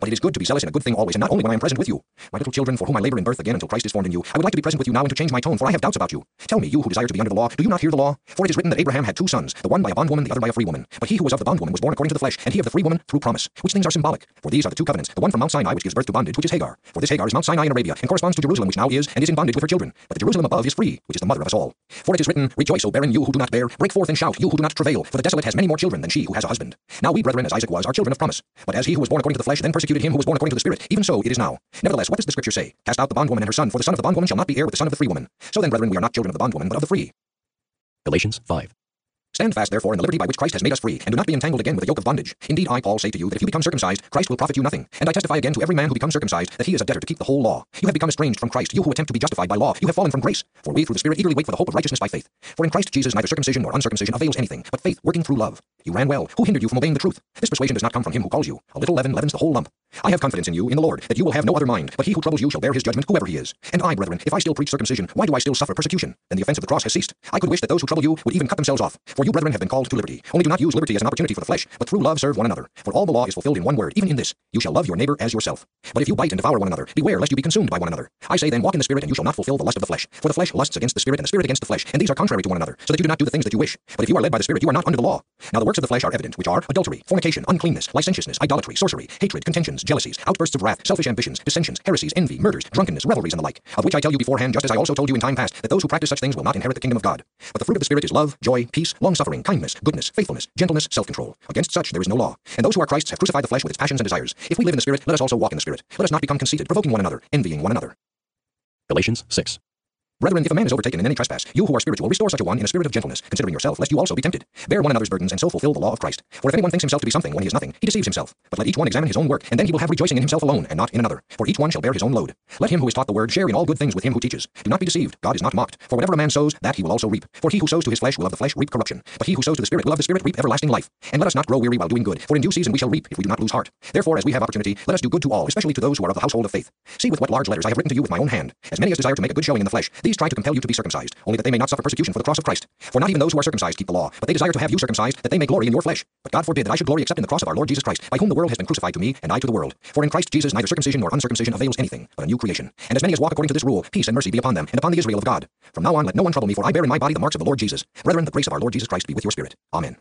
zealous in a good thing always, and not only when I am present with you. My little children, for whom I labor in birth again until Christ is formed in you, I would like to be present with you now and to change my tone, for I have doubts about you. Tell me, you who desire to be under the law, do you not hear the law? For it is written that Abraham had two sons, the one by a bondwoman, the other by a free woman. But he who was of the bondwoman was born according to the flesh, and he of the free woman through promise. Which things are symbolic? For these are the two covenants, the one from Mount Sinai, which gives birth to bondage, which is Hagar. For this Hagar is Mount Sinai in Arabia, and corresponds to Jerusalem, which now is, and is in bondage with her children. But the Jerusalem above is free, which is the mother of us all. For it is written, Rejoice, O barren, you who do not bear, break forth and shout, you who do not travail, for the desolate has many more children than she who has a husband. Now we, brethren, as Isaac was, are children of promise. But as he who was born according to the flesh then persecuted him who was born according to the Spirit, even so it is now. Nevertheless, what does the Scripture say? Cast out the bondwoman and her son, for the son of the bondwoman shall not be heir with the son of the free woman. So then, brethren, we are not children of the bondwoman, but of the free. Galatians five. Stand fast, therefore, in the liberty by which Christ has made us free, and do not be entangled again with the yoke of bondage. Indeed, I, Paul, say to you that if you become circumcised, Christ will profit you nothing. And I testify again to every man who becomes circumcised that he is a debtor to keep the whole law. You have become estranged from Christ, you who attempt to be justified by law. You have fallen from grace. For we, through the Spirit, eagerly wait for the hope of righteousness by faith. For in Christ Jesus neither circumcision nor uncircumcision avails anything, but faith working through love. You ran well. Who hindered you from obeying the truth? This persuasion does not come from him who calls you. A little leaven leavens the whole lump. I have confidence in you, in the Lord, that you will have no other mind, but he who troubles you shall bear his judgment, whoever he is. And I, brethren, if I still preach circumcision, why do I still suffer persecution? Then the offense of the cross has ceased. I could wish that those who trouble you would even cut themselves off. For you, brethren, have been called to liberty. Only do not use liberty as an opportunity for the flesh, but through love serve one another. For all the law is fulfilled in one word, even in this, you shall love your neighbor as yourself. But if you bite and devour one another, beware lest you be consumed by one another. I say then, walk in the Spirit, and you shall not fulfill the lust of the flesh. For the flesh lusts against the Spirit, and the Spirit against the flesh, and these are contrary to one another, so that you do not do the things that you wish. But if you are led by the Spirit, you are not under the law. Now the works of the flesh are evident, which are adultery, fornication, uncleanness, licentiousness, idolatry, sorcery, hatred, contentions, jealousies, outbursts of wrath, selfish ambitions, dissensions, heresies, envy, murders, drunkenness, revelries, and the like, of which I tell you beforehand, just as I also told you in time past, that those who practice such things will not inherit the kingdom of God. But the fruit of the Spirit is love, joy, peace, long-suffering, kindness, goodness, faithfulness, gentleness, self-control. Against such there is no law. And those who are Christ's have crucified the flesh with its passions and desires. If we live in the Spirit, let us also walk in the Spirit. Let us not become conceited, provoking one another, envying one another. Galatians six. Brethren, if a man is overtaken in any trespass, you who are spiritual, restore such a one in a spirit of gentleness, considering yourself, lest you also be tempted. Bear one another's burdens, and so fulfill the law of Christ. For if anyone thinks himself to be something when he is nothing, he deceives himself. But let each one examine his own work, and then he will have rejoicing in himself alone, and not in another. For each one shall bear his own load. Let him who is taught the word share in all good things with him who teaches. Do not be deceived. God is not mocked. For whatever a man sows, that he will also reap. For he who sows to his flesh will of the flesh reap corruption. But he who sows to the Spirit will of the Spirit reap everlasting life. And let us not grow weary while doing good, for in due season we shall reap, if we do not lose heart. Therefore, as we have opportunity, let us do good to all, especially to those who are of the household of faith. See with what large letters I have written to you with my own hand. As many as desire to make a good showing in the flesh, these try to compel you to be circumcised, only that they may not suffer persecution for the cross of Christ. For not even those who are circumcised keep the law, but they desire to have you circumcised, that they may glory in your flesh. But God forbid that I should glory except in the cross of our Lord Jesus Christ, by whom the world has been crucified to me, and I to the world. For in Christ Jesus neither circumcision nor uncircumcision avails anything, but a new creation. And as many as walk according to this rule, peace and mercy be upon them, and upon the Israel of God. From now on let no one trouble me, for I bear in my body the marks of the Lord Jesus. Brethren, the grace of our Lord Jesus Christ be with your spirit. Amen.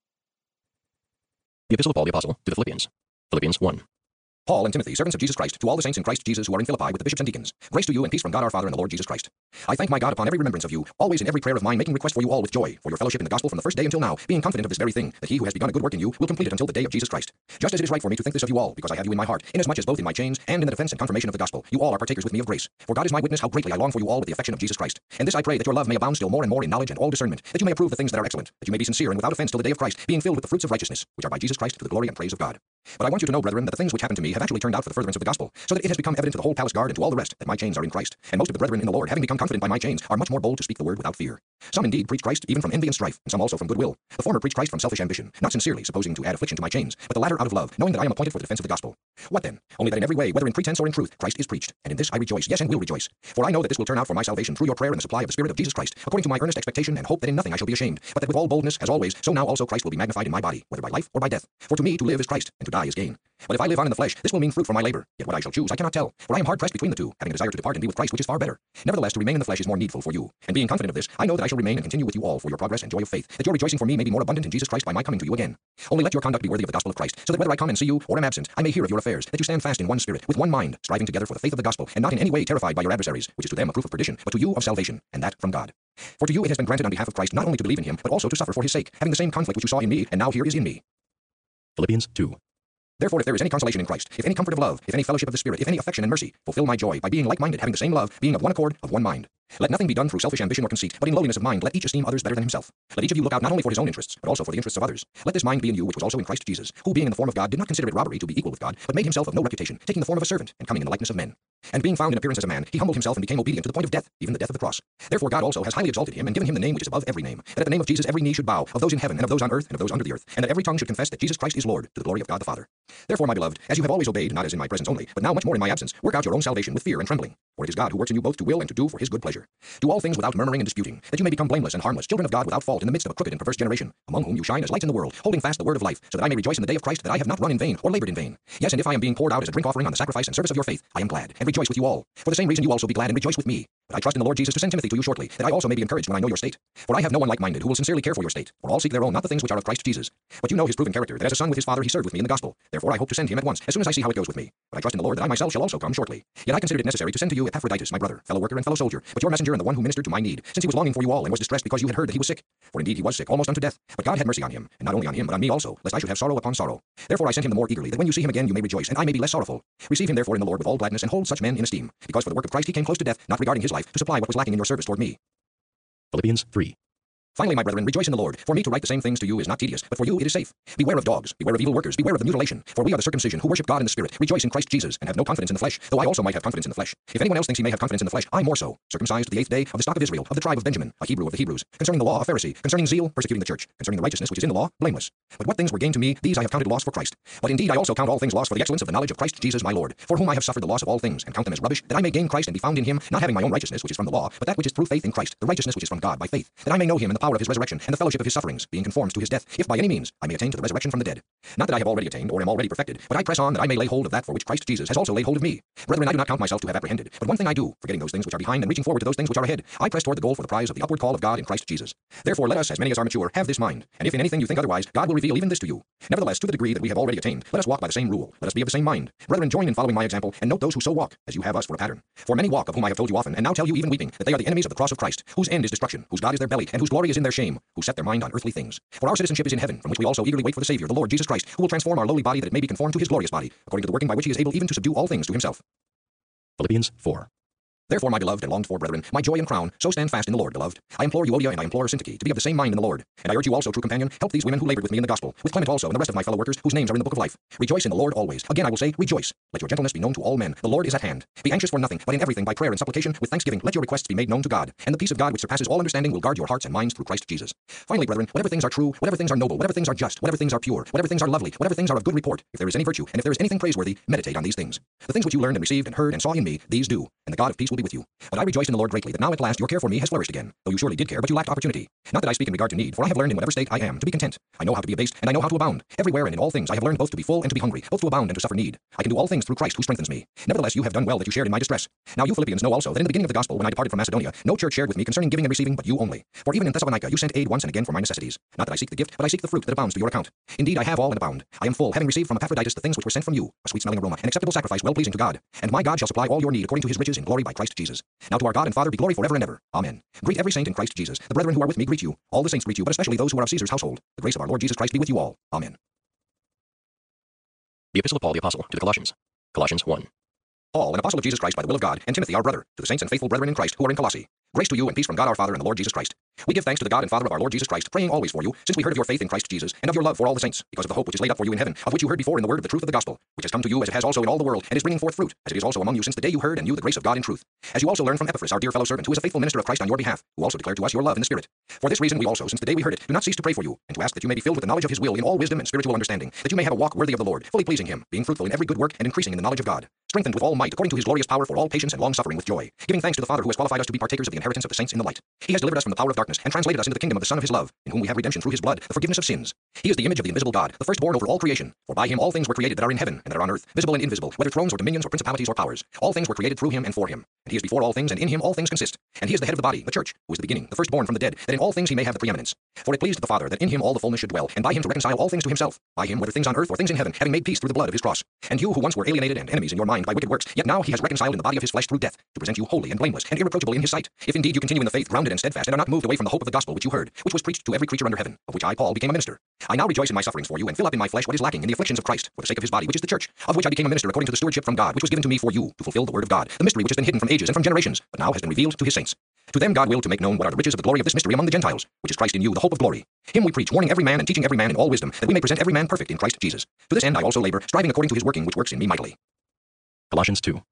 The Epistle of Paul the Apostle to the Philippians. Philippians one. Paul and Timothy, servants of Jesus Christ, to all the saints in Christ Jesus who are in Philippi with the bishops and deacons. Grace to you and peace from God our Father and the Lord Jesus Christ. I thank my God upon every remembrance of you, always in every prayer of mine, making request for you all with joy, for your fellowship in the gospel from the first day until now, being confident of this very thing, that he who has begun a good work in you will complete it until the day of Jesus Christ. Just as it is right for me to think this of you all, because I have you in my heart, inasmuch as both in my chains and in the defense and confirmation of the gospel, you all are partakers with me of grace. For God is my witness how greatly I long for you all with the affection of Jesus Christ. And this I pray, that your love may abound still more and more in knowledge and all discernment, that you may approve the things that are excellent, that you may be sincere and without offense till the day of Christ, being filled with the fruits of righteousness, which are by Jesus Christ to the glory and praise of God. But I want you to know, brethren, that the things which happened to me have actually turned out for the furtherance of the gospel, so that it has become evident to the whole palace guard and to all the rest that my chains are in Christ. And most of the brethren in the Lord, having become confident by my chains, are much more bold to speak the word without fear. Some indeed preach Christ even from envy and strife, and some also from goodwill. The former preach Christ from selfish ambition, not sincerely, supposing to add affliction to my chains, but the latter out of love, knowing that I am appointed for the defense of the gospel. What then? Only that in every way, whether in pretense or in truth, Christ is preached. And in this I rejoice, yes, and will rejoice. For I know that this will turn out for my salvation through your prayer and the supply of the Spirit of Jesus Christ, according to my earnest expectation and hope that in nothing I shall be ashamed, but that with all boldness, as always, so now also Christ will be magnified in my body, whether by life or by death. For to me to live is Christ, and to die is gain. But if I live on in the flesh, this will mean fruit for my labor. Yet what I shall choose I cannot tell, for I am hard pressed between the two, having a desire to depart and be with Christ, which is far better. Nevertheless, to remain in the flesh is more needful for you. And being confident of this, I know that I shall remain and continue with you all for your progress and joy of faith, that your rejoicing for me may be more abundant in Jesus Christ by my coming to you again. Only let your conduct be worthy of the gospel of Christ, so that whether I come and see you or am absent, I may hear of your affairs, that you stand fast in one spirit, with one mind, striving together for the faith of the gospel, and not in any way terrified by your adversaries, which is to them a proof of perdition, but to you of salvation, and that from God. For to you it has been granted on behalf of Christ not only to believe in him, but also to suffer for his sake, having the same conflict which you saw in me, and now here is in me. Philippians two. Therefore, if there is any consolation in Christ, if any comfort of love, if any fellowship of the Spirit, if any affection and mercy, fulfill my joy by being like-minded, having the same love, being of one accord, of one mind. Let nothing be done through selfish ambition or conceit, but in lowliness of mind let each esteem others better than himself. Let each of you look out not only for his own interests, but also for the interests of others. Let this mind be in you which was also in Christ Jesus, who being in the form of God did not consider it robbery to be equal with God, but made himself of no reputation, taking the form of a servant, and coming in the likeness of men. And being found in appearance as a man, he humbled himself and became obedient to the point of death, even the death of the cross. Therefore God also has highly exalted him and given him the name which is above every name, that at the name of Jesus every knee should bow, of those in heaven and of those on earth and of those under the earth, and that every tongue should confess that Jesus Christ is Lord, to the glory of God the Father. Therefore, my beloved, as you have always obeyed, not as in my presence only, but now much more in my absence, work out your own salvation with fear and trembling. For it is God who works in you both to will and to do for his good pleasure. Do all things without murmuring and disputing, that you may become blameless and harmless, children of God without fault in the midst of a crooked and perverse generation, among whom you shine as lights in the world, holding fast the word of life, so that I may rejoice in the day of Christ that I have not run in vain or labored in vain. Yes, and if I am being poured out as a drink offering on the sacrifice and service of your faith, I am glad, and rejoice with you all. For the same reason you also be glad and rejoice with me. But I trust in the Lord Jesus to send Timothy to you shortly, that I also may be encouraged when I know your state. For I have no one like-minded who will sincerely care for your state, for all seek their own, not the things which are of Christ Jesus. But you know his proven character, that as a son with his father he served with me in the gospel. Therefore I hope to send him at once, as soon as I see how it goes with me. But I trust in the Lord that I myself shall also come shortly. Yet I considered it necessary to send to you Epaphroditus, my brother, fellow worker and fellow soldier, but your messenger and the one who ministered to my need, since he was longing for you all and was distressed because you had heard that he was sick. For indeed he was sick, almost unto death. But God had mercy on him, and not only on him, but on me also, lest I should have sorrow upon sorrow. Therefore I sent him the more eagerly, that when you see him again you may rejoice, and I may be less sorrowful. Receive him therefore in the Lord with all gladness, and hold such men in esteem, because for the work of Christ he came close to death, not regarding his life, to supply what was lacking in your service toward me. Philippians three. Finally, my brethren, rejoice in the Lord. For me to write the same things to you is not tedious, but for you it is safe. Beware of dogs, beware of evil workers, beware of the mutilation. For we are the circumcision, who worship God in the Spirit, rejoice in Christ Jesus, and have no confidence in the flesh, though I also might have confidence in the flesh. If anyone else thinks he may have confidence in the flesh, I more so. Circumcised the eighth day, of the stock of Israel, of the tribe of Benjamin, a Hebrew of the Hebrews. Concerning the law, a Pharisee. Concerning zeal, persecuting the church. Concerning the righteousness which is in the law, blameless. But what things were gained to me, these I have counted loss for Christ. But indeed I also count all things loss for the excellence of the knowledge of Christ Jesus my Lord, for whom I have suffered the loss of all things, and count them as rubbish, that I may gain Christ and be found in him, not having my own righteousness which is from the law, but that which is through faith in Christ, the righteousness which is from God by faith, that I may know him in the power of his resurrection, and the fellowship of his sufferings, being conformed to his death, if by any means I may attain to the resurrection from the dead. Not that I have already attained, or am already perfected, but I press on that I may lay hold of that for which Christ Jesus has also laid hold of me. Brethren, I do not count myself to have apprehended, but one thing I do, forgetting those things which are behind and reaching forward to those things which are ahead, I press toward the goal for the prize of the upward call of God in Christ Jesus. Therefore let us, as many as are mature, have this mind, and if in anything you think otherwise, God will reveal even this to you. Nevertheless, to the degree that we have already attained, let us walk by the same rule, let us be of the same mind. Brethren, join in following my example, and note those who so walk, as you have us for a pattern. For many walk, of whom I have told you often, and now tell you even weeping, that they are the enemies of the cross of Christ, whose end is destruction, whose God is their belly, and whose glory is in their shame, who set their mind on earthly things. For our citizenship is in heaven, from which we also eagerly wait for the Savior, the Lord Jesus Christ, who will transform our lowly body that it may be conformed to his glorious body, according to the working by which he is able even to subdue all things to himself. Philippians four. Therefore, my beloved and longed for brethren, my joy and crown, so stand fast in the Lord, beloved. I implore Euodia and I implore Syntyche to be of the same mind in the Lord. And I urge you also, true companion, help these women who labored with me in the gospel, with Clement also and the rest of my fellow workers, whose names are in the book of life. Rejoice in the Lord always. Again I will say, rejoice. Let your gentleness be known to all men. The Lord is at hand. Be anxious for nothing, but in everything by prayer and supplication, with thanksgiving, let your requests be made known to God. And the peace of God which surpasses all understanding will guard your hearts and minds through Christ Jesus. Finally, brethren, whatever things are true, whatever things are noble, whatever things are just, whatever things are pure, whatever things are lovely, whatever things are of good report, if there is any virtue, and if there is anything praiseworthy, meditate on these things. The things which you learned and received and heard and saw in me, these do, and the God of peace will be with you. But I rejoice in the Lord greatly that now at last your care for me has flourished again, though you surely did care, but you lacked opportunity. Not that I speak in regard to need, for I have learned in whatever state I am to be content. I know how to be abased, and I know how to abound. Everywhere and in all things I have learned both to be full and to be hungry, both to abound and to suffer need. I can do all things through Christ who strengthens me. Nevertheless, you have done well that you shared in my distress. Now you Philippians know also that in the beginning of the gospel, when I departed from Macedonia, no church shared with me concerning giving and receiving, but you only. For even in Thessalonica you sent aid once and again for my necessities. Not that I seek the gift, but I seek the fruit that abounds to your account. Indeed, I have all and abound. I am full, having received from Epaphroditus the things which were sent from you, a sweet-smelling aroma, an acceptable sacrifice well pleasing to God. And my God shall supply all your need according to his riches in glory by Christ Jesus. Now to our God and Father be glory forever and ever. Amen. Greet every saint in Christ Jesus. The brethren who are with me greet you. All the saints greet you, but especially those who are of Caesar's household. The grace of our Lord Jesus Christ be with you all. Amen. The Epistle of Paul the Apostle to the Colossians. Colossians one. Paul, an apostle of Jesus Christ by the will of God, and Timothy our brother, to the saints and faithful brethren in Christ who are in Colossae. Grace to you and peace from God our Father and the Lord Jesus Christ. We give thanks to the God and Father of our Lord Jesus Christ, praying always for you, since we heard of your faith in Christ Jesus, and of your love for all the saints, because of the hope which is laid up for you in heaven, of which you heard before in the word of the truth of the gospel, which has come to you as it has also in all the world, and is bringing forth fruit, as it is also among you since the day you heard and knew the grace of God in truth. As you also learned from Epaphras, our dear fellow servant, who is a faithful minister of Christ on your behalf, who also declared to us your love in the Spirit. For this reason we also, since the day we heard it, do not cease to pray for you, and to ask that you may be filled with the knowledge of his will in all wisdom and spiritual understanding, that you may have a walk worthy of the Lord, fully pleasing him, being fruitful in every good work and increasing in the knowledge of God, strengthened with all might according to his glorious power for all patience and long suffering with joy, giving thanks to the Father who has qualified us to be partakers of the inheritance of the saints in the light. He has delivered us from the power of darkness and translated us into the kingdom of the Son of his love, in whom we have redemption through his blood, the forgiveness of sins. He is the image of the invisible God, the firstborn over all creation. For by him all things were created that are in heaven and that are on earth, visible and invisible, whether thrones or dominions or principalities or powers. All things were created through him and for him. And he is before all things, and in him all things consist. And he is the head of the body, the church, who is the beginning, the firstborn from the dead, that in all things he may have the preeminence. For it pleased the Father that in him all the fullness should dwell, and by him to reconcile all things to himself, by him whether things on earth or things in heaven, having made peace through the blood of his cross. And you who once were alienated and enemies in your mind by wicked works, yet now he has reconciled in the body of his flesh through death, to present you holy and blameless and irreproachable in his sight. If indeed you continue in the faith, grounded and steadfast, and are not moved away from the hope of the gospel which you heard, which was preached to every creature under heaven, of which I, Paul, became a minister. I now rejoice in my sufferings for you, and fill up in my flesh what is lacking in the afflictions of Christ, for the sake of his body, which is the church, of which I became a minister according to the stewardship from God, which was given to me for you, to fulfill the word of God, the mystery which has been hidden from ages and from generations, but now has been revealed to his saints. To them God willed to make known what are the riches of the glory of this mystery among the Gentiles, which is Christ in you, the hope of glory. Him we preach, warning every man and teaching every man in all wisdom, that we may present every man perfect in Christ Jesus. To this end I also labor, striving according to his working which works in me mightily. Colossians two.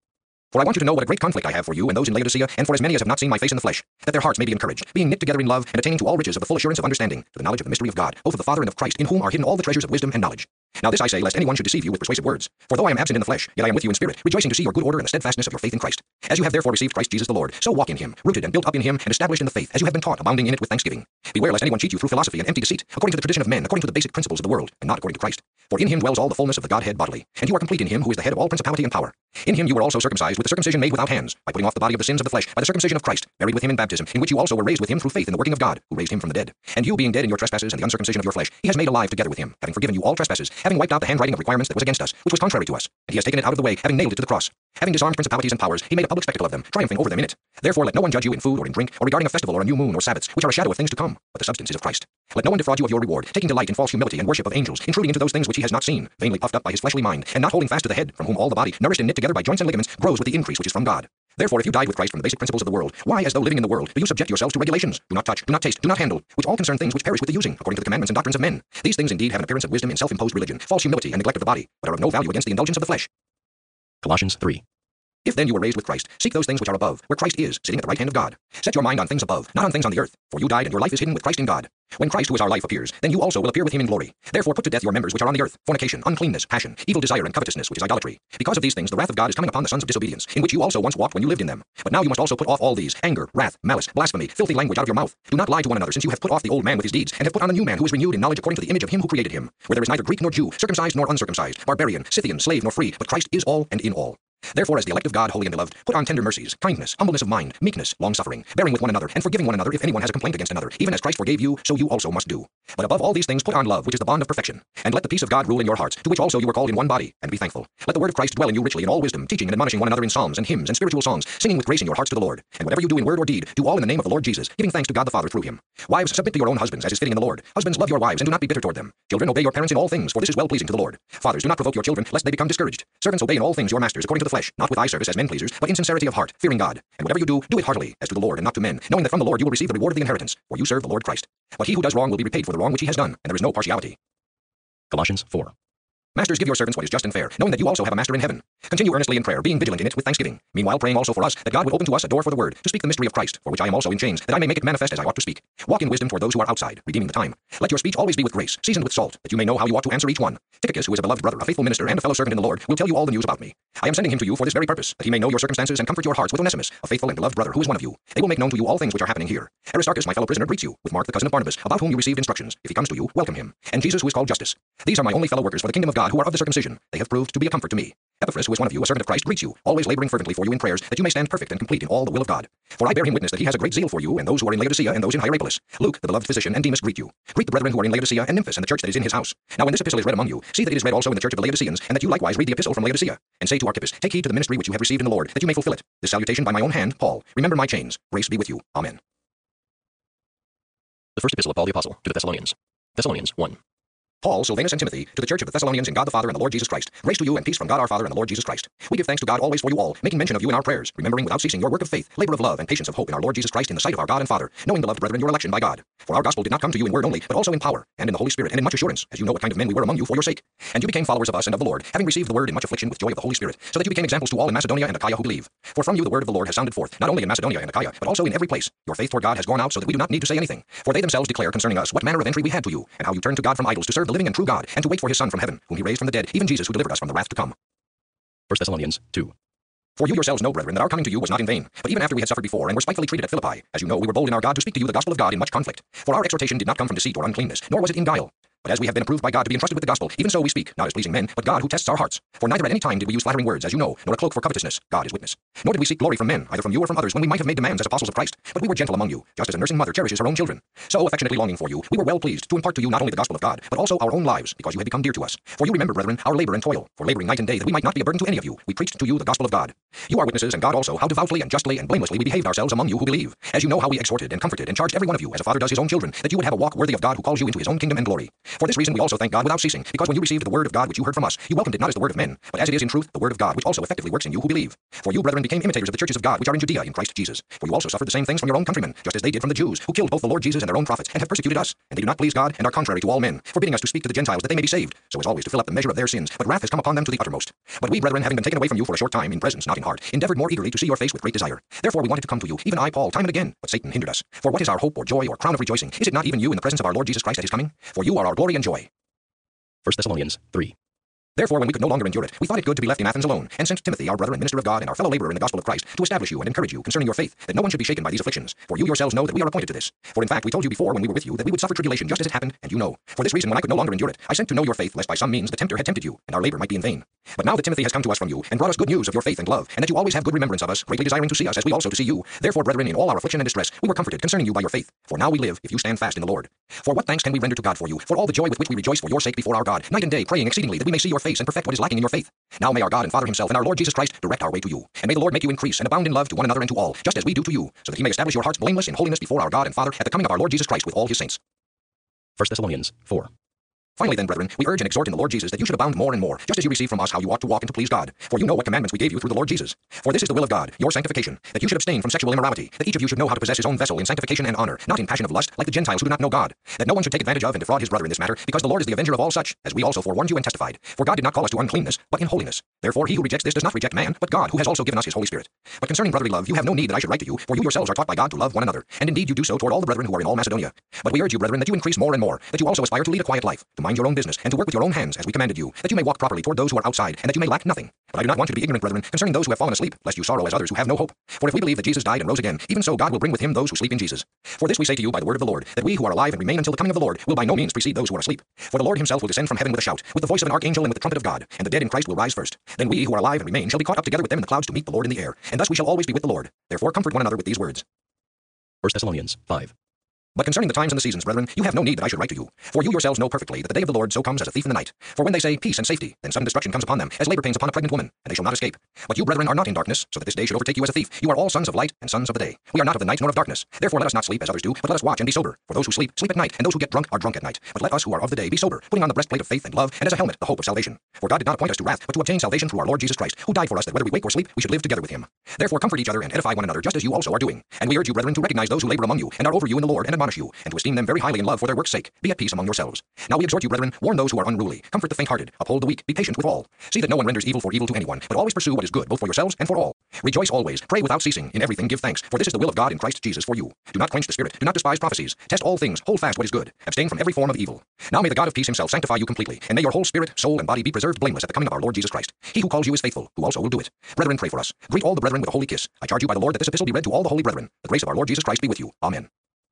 For I want you to know what a great conflict I have for you and those in Laodicea, and for as many as have not seen my face in the flesh, that their hearts may be encouraged, being knit together in love, and attaining to all riches of the full assurance of understanding, to the knowledge of the mystery of God, both of the Father and of Christ, in whom are hidden all the treasures of wisdom and knowledge. Now this I say, lest anyone should deceive you with persuasive words. For though I am absent in the flesh, yet I am with you in spirit, rejoicing to see your good order and the steadfastness of your faith in Christ. As you have therefore received Christ Jesus the Lord, so walk in him, rooted and built up in him, and established in the faith, as you have been taught, abounding in it with thanksgiving. Beware lest anyone cheat you through philosophy and empty deceit, according to the tradition of men, according to the basic principles of the world, and not according to Christ. For in him dwells all the fullness of the Godhead bodily, and you are complete in him who is the head of all principality and power. In him you were also circumcised with the circumcision made without hands, by putting off the body of the sins of the flesh, by the circumcision of Christ, buried with him in baptism, in which you also were raised with him through faith in the working of God, who raised him from the dead. And you being dead in your trespasses and the uncircumcision of your flesh, he has made alive together with him, having forgiven you all trespasses, having wiped out the handwriting of requirements that was against us, which was contrary to us, and he has taken it out of the way, having nailed it to the cross. Having disarmed principalities and powers, he made a public spectacle of them, triumphing over them in it. Therefore let no one judge you in food or in drink, or regarding a festival or a new moon or Sabbaths, which are a shadow of things to come, but the substance is of Christ. Let no one defraud you of your reward, taking delight in false humility and worship of angels, intruding into those things which he has not seen, vainly puffed up by his fleshly mind, and not holding fast to the head, from whom all the body, nourished and knit together by joints and ligaments, grows with the increase which is from God. Therefore, if you died with Christ from the basic principles of the world, why, as though living in the world, do you subject yourselves to regulations? Do not touch, do not taste, do not handle, which all concern things which perish with the using, according to the commandments and doctrines of men. These things indeed have an appearance of wisdom in self-imposed religion, false humility, and neglect of the body, but are of no value against the indulgence of the flesh. Colossians three. If then you were raised with Christ, seek those things which are above, where Christ is, sitting at the right hand of God. Set your mind on things above, not on things on the earth, for you died and your life is hidden with Christ in God. When Christ, who is our life, appears, then you also will appear with him in glory. Therefore put to death your members which are on the earth, fornication, uncleanness, passion, evil desire, and covetousness, which is idolatry. Because of these things the wrath of God is coming upon the sons of disobedience, in which you also once walked when you lived in them. But now you must also put off all these, anger, wrath, malice, blasphemy, filthy language out of your mouth. Do not lie to one another, since you have put off the old man with his deeds, and have put on the new man who is renewed in knowledge according to the image of him who created him. Where there is neither Greek nor Jew, circumcised nor uncircumcised, barbarian, Scythian, slave nor free, but Christ is all and in all. Therefore, as the elect of God, holy and beloved, put on tender mercies, kindness, humbleness of mind, meekness, long-suffering, bearing with one another, and forgiving one another if anyone has a complaint against another. Even as Christ forgave you, so you also must do. But above all these things put on love, which is the bond of perfection. And let the peace of God rule in your hearts, to which also you were called in one body, and be thankful. Let the word of Christ dwell in you richly in all wisdom, teaching and admonishing one another in psalms and hymns and spiritual songs, singing with grace in your hearts to the Lord. And whatever you do in word or deed, do all in the name of the Lord Jesus, giving thanks to God the Father through him. Wives, submit to your own husbands, as is fitting in the Lord. Husbands, love your wives, and do not be bitter toward them. Children, obey your parents in all things, for this is well-pleasing to the Lord. Fathers, do not provoke your children, lest they become discouraged. Servants, obey in all things your masters according to the flesh, not with eye service as men pleasers, but in sincerity of heart, fearing God. And whatever you do, do it heartily, as to the Lord and not to men, knowing that from the Lord you will receive the reward of the inheritance, for you serve the Lord Christ. But he who does wrong will be repaid for the wrong which he has done, and there is no partiality. Colossians four. Masters, give your servants what is just and fair, knowing that you also have a master in heaven. Continue earnestly in prayer, being vigilant in it with thanksgiving. Meanwhile, praying also for us, that God would open to us a door for the word, to speak the mystery of Christ, for which I am also in chains, that I may make it manifest as I ought to speak. Walk in wisdom toward those who are outside, redeeming the time. Let your speech always be with grace, seasoned with salt, that you may know how you ought to answer each one. Tychicus, who is a beloved brother, a faithful minister, and a fellow servant in the Lord, will tell you all the news about me. I am sending him to you for this very purpose, that he may know your circumstances and comfort your hearts with Onesimus, a faithful and beloved brother, who is one of you. They will make known to you all things which are happening here. Aristarchus, my fellow prisoner, greets you, with Mark the cousin of Barnabas, about whom you received instructions. If he comes to you, welcome him. And Jesus, who is called Justus. These are my only fellow workers for the kingdom of God, who are of the circumcision. They have proved to be a comfort to me. Epaphras, who is one of you, a servant of Christ, greets you, always laboring fervently for you in prayers, that you may stand perfect and complete in all the will of God. For I bear him witness that he has a great zeal for you, and those who are in Laodicea and those in Hierapolis. Luke, the beloved physician, and Demas greet you. Greet the brethren who are in Laodicea and Nymphas and the church that is in his house. Now when this epistle is read among you, see that it is read also in the church of the Laodiceans, and that you likewise read the epistle from Laodicea. And say to Archippus, take heed to the ministry which you have received in the Lord, that you may fulfill it. This salutation by my own hand, Paul. Remember my chains. Grace be with you. Amen. The first epistle of Paul the Apostle to the Thessalonians. Thessalonians one. Paul, Silvanus, and Timothy, to the church of the Thessalonians in God the Father and the Lord Jesus Christ. Grace to you and peace from God our Father and the Lord Jesus Christ. We give thanks to God always for you all, making mention of you in our prayers, remembering without ceasing your work of faith, labor of love, and patience of hope in our Lord Jesus Christ in the sight of our God and Father, knowing, beloved brethren, your election by God. For our gospel did not come to you in word only, but also in power, and in the Holy Spirit, and in much assurance, as you know what kind of men we were among you for your sake. And you became followers of us and of the Lord, having received the word in much affliction with joy of the Holy Spirit, so that you became examples to all in Macedonia and Achaia who believe. For from you the word of the Lord has sounded forth, not only in Macedonia and Achaia, but also in every place. Your faith toward God has gone out so that we do not need to say anything. For they themselves declare concerning us what manner of entry we had to you, and how you turned to God from idols to serve the living and true God, and to wait for his Son from heaven, whom he raised from the dead, even Jesus, who delivered us from the wrath to come. First Thessalonians two. For you yourselves know, brethren, that our coming to you was not in vain. But even after we had suffered before and were spitefully treated at Philippi, as you know, we were bold in our God to speak to you the gospel of God in much conflict. For our exhortation did not come from deceit or uncleanness, nor was it in guile. But as we have been approved by God to be entrusted with the gospel, even so we speak, not as pleasing men, but God who tests our hearts. For neither at any time did we use flattering words, as you know, nor a cloak for covetousness, God is witness. Nor did we seek glory from men, either from you or from others, when we might have made demands as apostles of Christ. But we were gentle among you, just as a nursing mother cherishes her own children. So, affectionately longing for you, we were well pleased to impart to you not only the gospel of God, but also our own lives, because you had become dear to us. For you remember, brethren, our labor and toil, for laboring night and day, that we might not be a burden to any of you, we preached to you the gospel of God. You are witnesses, and God also, how devoutly and justly and blamelessly we behaved ourselves among you who believe. As you know how we exhorted and comforted and charged every one of you, as a father does his own children, that you would have a walk worthy of God who calls you into his own kingdom and glory. For this reason we also thank God without ceasing, because when you received the word of God which you heard from us, you welcomed it not as the word of men, but as it is in truth the word of God, which also effectively works in you who believe. For you, brethren, became imitators of the churches of God which are in Judea in Christ Jesus. For you also suffered the same things from your own countrymen, just as they did from the Jews, who killed both the Lord Jesus and their own prophets, and have persecuted us. And they do not please God, and are contrary to all men, forbidding us to speak to the Gentiles that they may be saved, so as always to fill up the measure of their sins. But wrath has come upon them to the uttermost. But we, brethren, having been taken away from you for a short time, in presence, not in in heart, endeavored more eagerly to see your face with great desire. Therefore we wanted to come to you, even I, Paul, time and again, but Satan hindered us. For what is our hope or joy or crown of rejoicing? Is it not even you in the presence of our Lord Jesus Christ at his coming? For you are our glory and joy. First Thessalonians three. Therefore, when we could no longer endure it, we thought it good to be left in Athens alone, and sent Timothy, our brother and minister of God, and our fellow laborer in the gospel of Christ, to establish you and encourage you concerning your faith, that no one should be shaken by these afflictions. For you yourselves know that we are appointed to this. For in fact, we told you before when we were with you that we would suffer tribulation just as it happened, and you know. For this reason, when I could no longer endure it, I sent to know your faith, lest by some means the tempter had tempted you, and our labor might be in vain. But now that Timothy has come to us from you, and brought us good news of your faith and love, and that you always have good remembrance of us, greatly desiring to see us as we also to see you, therefore, brethren, in all our affliction and distress, we were comforted concerning you by your faith. For now we live, if you stand fast in the Lord. For what thanks can we render to God for you, for all the joy with which we rejoice for your sake before our God, night and day, praying exceedingly that we may see your face and perfect what is lacking in your faith. Now may our God and Father himself and our Lord Jesus Christ direct our way to you. And may the Lord make you increase and abound in love to one another and to all, just as we do to you, so that he may establish your hearts blameless in holiness before our God and Father at the coming of our Lord Jesus Christ with all his saints. First Thessalonians four. Finally then, brethren, we urge and exhort in the Lord Jesus that you should abound more and more, just as you receive from us how you ought to walk and to please God. For you know what commandments we gave you through the Lord Jesus. For this is the will of God, your sanctification, that you should abstain from sexual immorality, that each of you should know how to possess his own vessel in sanctification and honor, not in passion of lust, like the Gentiles who do not know God, that no one should take advantage of and defraud his brother in this matter, because the Lord is the avenger of all such, as we also forewarned you and testified. For God did not call us to uncleanness, but in holiness. Therefore he who rejects this does not reject man, but God, who has also given us his Holy Spirit. But concerning brotherly love, you have no need that I should write to you, for you yourselves are taught by God to love one another, and indeed you do so toward all the brethren who are in all Macedonia. But we urge you, brethren, that you increase more and more, that you also aspire to lead a quiet life, to mind your own business, and to work with your own hands, as we commanded you, that you may walk properly toward those who are outside, and that you may lack nothing. But I do not want you to be ignorant, brethren, concerning those who have fallen asleep, lest you sorrow as others who have no hope. For if we believe that Jesus died and rose again, even so God will bring with him those who sleep in Jesus. For this we say to you by the word of the Lord, that we who are alive and remain until the coming of the Lord will by no means precede those who are asleep. For the Lord himself will descend from heaven with a shout, with the voice of an archangel and with the trumpet of God, and the dead in Christ will rise first. Then we who are alive and remain shall be caught up together with them in the clouds to meet the Lord in the air, and thus we shall always be with the Lord. Therefore comfort one another with these words. First Thessalonians five. But concerning the times and the seasons, brethren, you have no need that I should write to you. For you yourselves know perfectly that the day of the Lord so comes as a thief in the night. For when they say peace and safety, then sudden destruction comes upon them, as labor pains upon a pregnant woman, and they shall not escape. But you, brethren, are not in darkness, so that this day should overtake you as a thief. You are all sons of light and sons of the day. We are not of the night nor of darkness. Therefore let us not sleep as others do, but let us watch and be sober. For those who sleep, sleep at night, and those who get drunk are drunk at night. But let us who are of the day be sober, putting on the breastplate of faith and love, and as a helmet the hope of salvation. For God did not appoint us to wrath, but to obtain salvation through our Lord Jesus Christ, who died for us that whether we wake or sleep, we should live together with him. Therefore comfort each other and edify one another, just as you also are doing. And we urge you, brethren, to recognize those who labor among you, and are over you in the Lord, and admonish you, and to esteem them very highly in love for their work's sake. Be at peace among yourselves. Now we exhort you, brethren, warn those who are unruly, comfort the faint-hearted, uphold the weak, be patient with all. See that no one renders evil for evil to anyone, but always pursue what is good, both for yourselves and for all. Rejoice always, pray without ceasing, in everything give thanks, for this is the will of God in Christ Jesus for you. Do not quench the spirit, do not despise prophecies, test all things, hold fast what is good, abstain from every form of evil. Now may the God of peace himself sanctify you completely, and may your whole spirit, soul, and body be preserved blameless at the coming of our Lord Jesus Christ. He who calls you is faithful, who also will do it. Brethren, pray for us. Greet all the brethren with a holy kiss. I charge you by the Lord that this epistle be read to all the holy brethren. The grace of our Lord Jesus Christ be with you. Amen.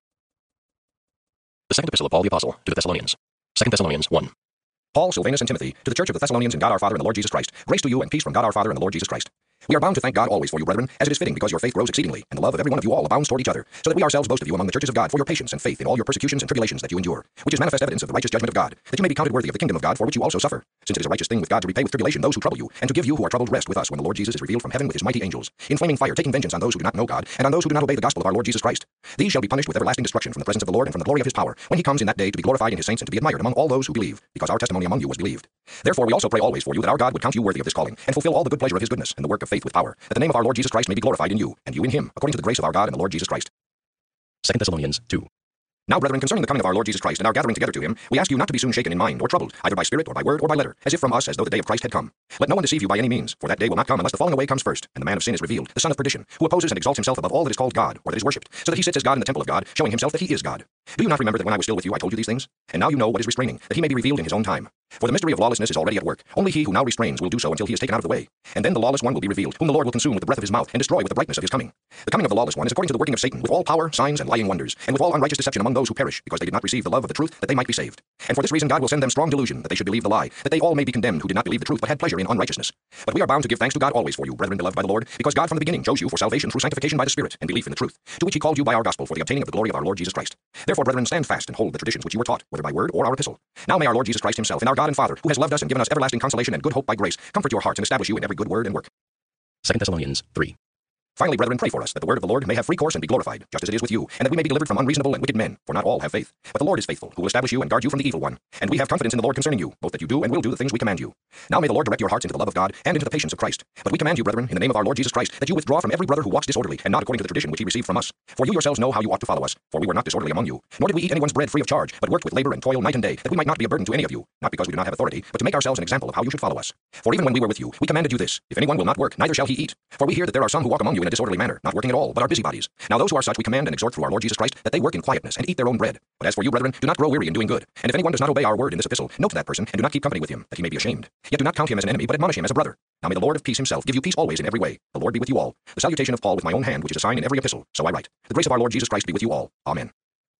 The second epistle of Paul the Apostle to the Thessalonians. Second Thessalonians one. Paul, Silvanus, and Timothy, to the church of the Thessalonians in God our Father and the Lord Jesus Christ, grace to you and peace from God our Father and the Lord Jesus Christ. We are bound to thank God always for you, brethren, as it is fitting, because your faith grows exceedingly, and the love of every one of you all abounds toward each other, so that we ourselves boast of you among the churches of God for your patience and faith in all your persecutions and tribulations that you endure, which is manifest evidence of the righteous judgment of God, that you may be counted worthy of the kingdom of God for which you also suffer, since it is a righteous thing with God to repay with tribulation those who trouble you, and to give you who are troubled rest with us when the Lord Jesus is revealed from heaven with his mighty angels, in flaming fire, taking vengeance on those who do not know God, and on those who do not obey the gospel of our Lord Jesus Christ. These shall be punished with everlasting destruction from the presence of the Lord and from the glory of his power, when he comes in that day to be glorified in his saints and to be admired among all those who believe, because our testimony among you was believed. Therefore we also pray always for you that our God would count you worthy of this calling, and fulfill all the good pleasure of his goodness and the work of faith with power, that the name of our Lord Jesus Christ may be glorified in you, and you in him, according to the grace of our God and the Lord Jesus Christ. Second Thessalonians two. Now, brethren, concerning the coming of our Lord Jesus Christ and our gathering together to him, we ask you not to be soon shaken in mind or troubled, either by spirit or by word or by letter, as if from us, as though the day of Christ had come. Let no one deceive you by any means, for that day will not come unless the falling away comes first, and the man of sin is revealed, the son of perdition, who opposes and exalts himself above all that is called God, or that is worshipped, so that he sits as God in the temple of God, showing himself that he is God. Do you not remember that when I was still with you I told you these things? And now you know what is restraining, that he may be revealed in his own time. For the mystery of lawlessness is already at work. Only he who now restrains will do so until he is taken out of the way. And then the lawless one will be revealed, whom the Lord will consume with the breath of his mouth, and destroy with the brightness of his coming. The coming of the lawless one is according to the working of Satan, with all power, signs, and lying wonders, and with all unrighteous deception among those who perish, because they did not receive the love of the truth, that they might be saved. And for this reason God will send them strong delusion, that they should believe the lie, that they all may be condemned who did not believe the truth, but had pleasure in unrighteousness. But we are bound to give thanks to God always for you, brethren beloved by the Lord, because God from the beginning chose you for salvation through sanctification by the Spirit, and belief in the truth, to which he called you by our gospel for the obtaining of the glory of our Lord Jesus Christ. Therefore, brethren, stand fast and hold the traditions which you were taught, whether by word or our epistle. Now may our Lord Jesus Christ himself, and our God and Father, who has loved us and given us everlasting consolation and good hope by grace, comfort your hearts and establish you in every good word and work. Second Thessalonians three. Finally, brethren, pray for us, that the word of the Lord may have free course and be glorified, just as it is with you, and that we may be delivered from unreasonable and wicked men, for not all have faith. But the Lord is faithful, who will establish you and guard you from the evil one. And we have confidence in the Lord concerning you, both that you do and will do the things we command you. Now may the Lord direct your hearts into the love of God and into the patience of Christ. But we command you, brethren, in the name of our Lord Jesus Christ, that you withdraw from every brother who walks disorderly, and not according to the tradition which he received from us. For you yourselves know how you ought to follow us, for we were not disorderly among you, nor did we eat anyone's bread free of charge, but worked with labor and toil night and day, that we might not be a burden to any of you, not because we do not have authority, but to make ourselves an example of how you should follow us. For even when we were with you, we commanded you this: if anyone will not work, neither shall he eat. For we hear that there are some who walk among you in a disorderly manner, not working at all, but are busybodies. Now those who are such we command and exhort through our Lord Jesus Christ, that they work in quietness and eat their own bread. But as for you, brethren, do not grow weary in doing good. And if anyone does not obey our word in this epistle, note that person, and do not keep company with him, that he may be ashamed. Yet do not count him as an enemy, but admonish him as a brother. Now may the Lord of peace himself give you peace always in every way. The Lord be with you all. The salutation of Paul with my own hand, which is a sign in every epistle, so I write. The grace of our Lord Jesus Christ be with you all. Amen.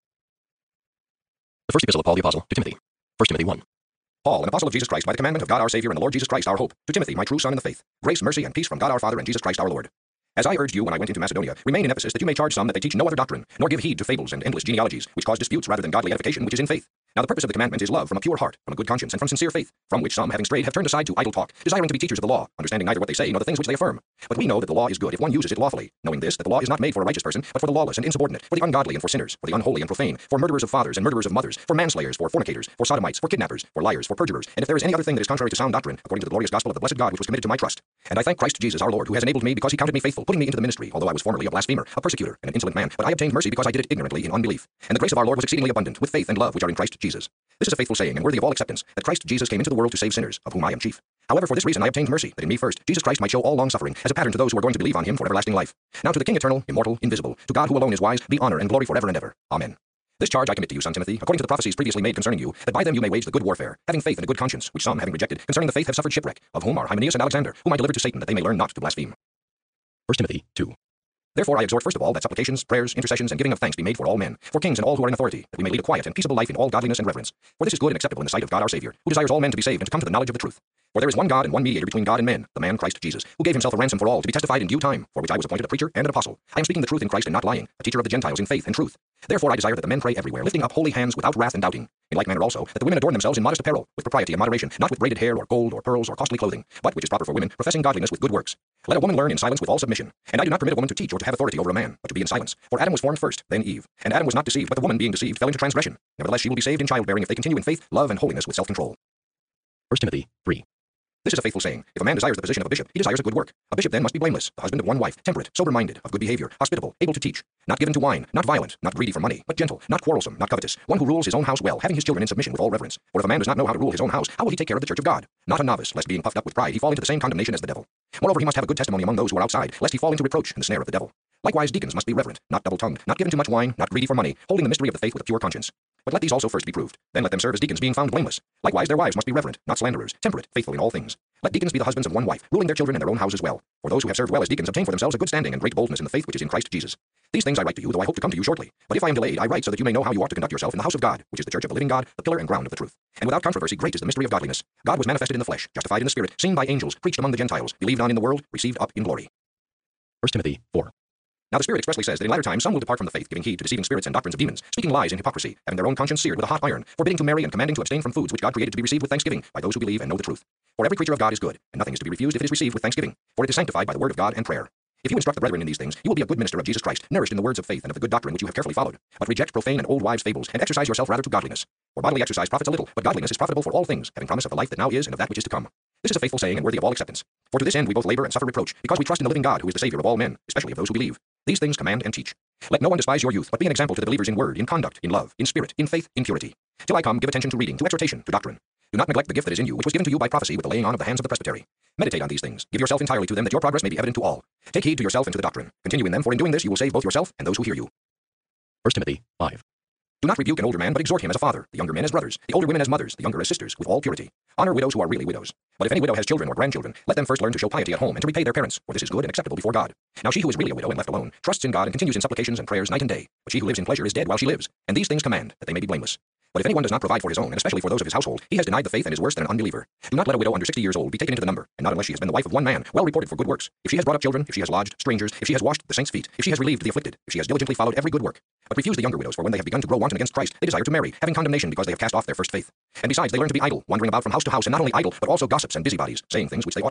The first epistle of Paul the Apostle to Timothy. First Timothy one. Paul, an apostle of Jesus Christ, by the commandment of God our Savior and the Lord Jesus Christ our hope, to Timothy, my true son in the faith, grace, mercy, and peace from God our Father and Jesus Christ our Lord. As I urged you when I went into Macedonia, remain in Ephesus, that you may charge some that they teach no other doctrine, nor give heed to fables and endless genealogies, which cause disputes rather than godly edification, which is in faith. Now the purpose of the commandment is love from a pure heart, from a good conscience, and from sincere faith, from which some, having strayed, have turned aside to idle talk, desiring to be teachers of the law, understanding neither what they say nor the things which they affirm. But we know that the law is good if one uses it lawfully, knowing this, that the law is not made for a righteous person, but for the lawless and insubordinate, for the ungodly and for sinners, for the unholy and profane, for murderers of fathers and murderers of mothers, for manslayers, for fornicators, for sodomites, for kidnappers, for liars, for perjurers, and if there is any other thing that is contrary to sound doctrine, according to the glorious gospel of the blessed God which was committed to my trust. And I thank Christ Jesus our Lord, who has enabled me because he counted me faithful, putting me into the ministry, although I was formerly a blasphemer, a persecutor, and an insolent man, but I obtained mercy because I did it ignorantly in unbelief. And the grace of our Lord was exceedingly abundant, with faith and love which are in Christ Jesus. This is a faithful saying and worthy of all acceptance, that Christ Jesus came into the world to save sinners, of whom I am chief. However, for this reason I obtained mercy, that in me first Jesus Christ might show all long-suffering, as a pattern to those who are going to believe on him for everlasting life. Now to the King eternal, immortal, invisible, to God who alone is wise, be honor and glory forever and ever. Amen. This charge I commit to you, son Timothy, according to the prophecies previously made concerning you, that by them you may wage the good warfare, having faith and a good conscience, which some, having rejected, concerning the faith have suffered shipwreck, of whom are Hymenaeus and Alexander, whom I delivered to Satan, that they may learn not to blaspheme. First Timothy two. Therefore I exhort first of all that supplications, prayers, intercessions, and giving of thanks be made for all men, for kings and all who are in authority, that we may lead a quiet and peaceable life in all godliness and reverence. For this is good and acceptable in the sight of God our Savior, who desires all men to be saved and to come to the knowledge of the truth. For there is one God and one mediator between God and men, the man Christ Jesus, who gave himself a ransom for all, to be testified in due time, for which I was appointed a preacher and an apostle. I am speaking the truth in Christ and not lying, a teacher of the Gentiles in faith and truth. Therefore I desire that the men pray everywhere, lifting up holy hands without wrath and doubting. In like manner also, that the women adorn themselves in modest apparel, with propriety and moderation, not with braided hair or gold or pearls or costly clothing, but which is proper for women, professing godliness with good works. Let a woman learn in silence with all submission. And I do not permit a woman to teach or to have authority over a man, but to be in silence. For Adam was formed first, then Eve. And Adam was not deceived, but the woman being deceived fell into transgression. Nevertheless she will be saved in childbearing if they continue in faith, love, and holiness with self-control. First Timothy three. This is a faithful saying. If a man desires the position of a bishop, he desires a good work. A bishop then must be blameless, the husband of one wife, temperate, sober-minded, of good behavior, hospitable, able to teach, not given to wine, not violent, not greedy for money, but gentle, not quarrelsome, not covetous, one who rules his own house well, having his children in submission with all reverence. For if a man does not know how to rule his own house, how will he take care of the church of God? Not a novice, lest being puffed up with pride he fall into the same condemnation as the devil. Moreover, he must have a good testimony among those who are outside, lest he fall into reproach and the snare of the devil. Likewise, deacons must be reverent, not double-tongued, not given to much wine, not greedy for money, holding the mystery of the faith with a pure conscience. But let these also first be proved. Then let them serve as deacons, being found blameless. Likewise, their wives must be reverent, not slanderers, temperate, faithful in all things. Let deacons be the husbands of one wife, ruling their children and their own houses well. For those who have served well as deacons obtain for themselves a good standing and great boldness in the faith which is in Christ Jesus. These things I write to you, though I hope to come to you shortly. But if I am delayed, I write so that you may know how you ought to conduct yourself in the house of God, which is the church of the living God, the pillar and ground of the truth. And without controversy, great is the mystery of godliness. God was manifested in the flesh, justified in the spirit, seen by angels, preached among the Gentiles, believed on in the world, received up in glory. First Timothy four. Now the Spirit expressly says that in latter times some will depart from the faith, giving heed to deceiving spirits and doctrines of demons, speaking lies in hypocrisy, having their own conscience seared with a hot iron, forbidding to marry and commanding to abstain from foods which God created to be received with thanksgiving by those who believe and know the truth. For every creature of God is good, and nothing is to be refused if it is received with thanksgiving, for it is sanctified by the word of God and prayer. If you instruct the brethren in these things, you will be a good minister of Jesus Christ, nourished in the words of faith and of the good doctrine which you have carefully followed. But reject profane and old wives' fables, and exercise yourself rather to godliness. For bodily exercise profits a little, but godliness is profitable for all things, having promise of the life that now is and of that which is to come. This is a faithful saying and worthy of all acceptance. For to this end we both labor and suffer reproach, because we trust in the living God, who is the Savior of all men, especially of those who believe. These things command and teach. Let no one despise your youth, but be an example to the believers in word, in conduct, in love, in spirit, in faith, in purity. Till I come, give attention to reading, to exhortation, to doctrine. Do not neglect the gift that is in you, which was given to you by prophecy with the laying on of the hands of the presbytery. Meditate on these things. Give yourself entirely to them, that your progress may be evident to all. Take heed to yourself and to the doctrine. Continue in them, for in doing this you will save both yourself and those who hear you. First Timothy five. Do not rebuke an older man, but exhort him as a father, the younger men as brothers, the older women as mothers, the younger as sisters, with all purity. Honor widows who are really widows. But if any widow has children or grandchildren, let them first learn to show piety at home and to repay their parents, for this is good and acceptable before God. Now she who is really a widow and left alone trusts in God and continues in supplications and prayers night and day. But she who lives in pleasure is dead while she lives. And these things command, that they may be blameless. But if anyone does not provide for his own, and especially for those of his household, he has denied the faith and is worse than an unbeliever. Do not let a widow under sixty years old be taken into the number, and not unless she has been the wife of one man, well reported for good works. If she has brought up children, if she has lodged strangers, if she has washed the saints' feet, if she has relieved the afflicted, if she has diligently followed every good work. But refuse the younger widows, for when they have begun to grow wanton against Christ, they desire to marry, having condemnation because they have cast off their first faith. And besides, they learn to be idle, wandering about from house to house, and not only idle, but also gossips and busybodies, saying things which they ought not.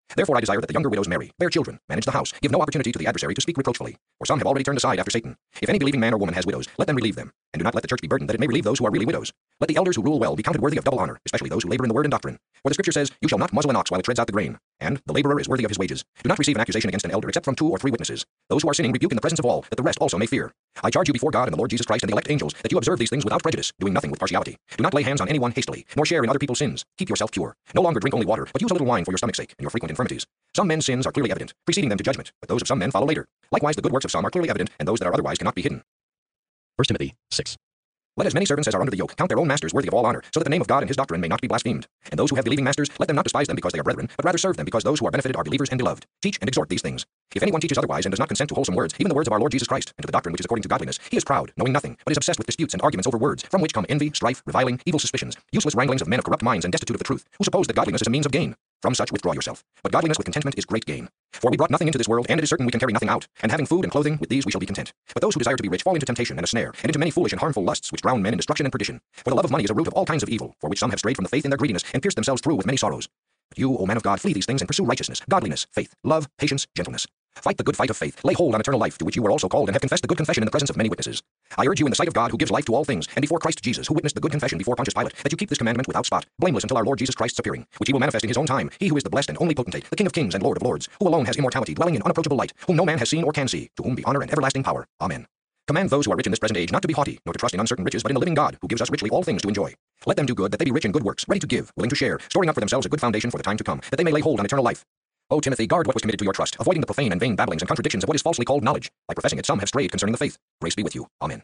Therefore I desire that the younger widows marry, bear children, manage the house, give no opportunity to the adversary to speak reproachfully, for some have already turned aside after Satan. If any believing man or woman has widows, let them relieve them, and do not let the church be burdened that it may relieve those who are really widows. Let the elders who rule well be counted worthy of double honor, especially those who labor in the word and doctrine. For the scripture says, You shall not muzzle an ox while it treads out the grain, and the laborer is worthy of his wages. Do not receive an accusation against an elder except from two or three witnesses. Those who are sinning rebuke in the presence of all, that the rest also may fear. I charge you before God and the Lord Jesus Christ and the elect angels, that you observe these things without prejudice, doing nothing with partiality. Do not lay hands on anyone hastily, nor share in other people's sins. Keep yourself pure. No longer drink only water, but use a little wine for your stomach's sake and your frequent infirmities. Some men's sins are clearly evident, preceding them to judgment, but those of some men follow later. Likewise the good works of some are clearly evident, and those that are otherwise cannot be hidden. First Timothy six. Let as many servants as are under the yoke count their own masters worthy of all honor, so that the name of God and his doctrine may not be blasphemed. And those who have believing masters, let them not despise them because they are brethren, but rather serve them because those who are benefited are believers and beloved. Teach and exhort these things. If anyone teaches otherwise and does not consent to wholesome words, even the words of our Lord Jesus Christ, and to the doctrine which is according to godliness, he is proud, knowing nothing, but is obsessed with disputes and arguments over words, from which come envy, strife, reviling, evil suspicions, useless wranglings of men of corrupt minds and destitute of the truth, who suppose that godliness is a means of gain. From such withdraw yourself. But godliness with contentment is great gain. For we brought nothing into this world, and it is certain we can carry nothing out. And having food and clothing, with these we shall be content. But those who desire to be rich fall into temptation and a snare, and into many foolish and harmful lusts, which drown men in destruction and perdition. For the love of money is a root of all kinds of evil, for which some have strayed from the faith in their greediness, and pierced themselves through with many sorrows. But you, O man of God, flee these things and pursue righteousness, godliness, faith, love, patience, gentleness. Fight the good fight of faith, lay hold on eternal life, to which you were also called, and have confessed the good confession in the presence of many witnesses. I urge you in the sight of God, who gives life to all things, and before Christ Jesus, who witnessed the good confession before Pontius Pilate, that you keep this commandment without spot, blameless until our Lord Jesus Christ's appearing, which he will manifest in his own time, he who is the blessed and only potentate, the King of kings and Lord of lords, who alone has immortality, dwelling in unapproachable light, whom no man has seen or can see, to whom be honor and everlasting power. Amen. Command those who are rich in this present age not to be haughty, nor to trust in uncertain riches, but in the living God, who gives us richly all things to enjoy. Let them do good, that they be rich in good works, ready to give, willing to share, storing up for themselves a good foundation for the time to come, that they may lay hold on eternal life. O Timothy, guard what was committed to your trust, avoiding the profane and vain babblings and contradictions of what is falsely called knowledge. By professing it, some have strayed concerning the faith. Grace be with you. Amen.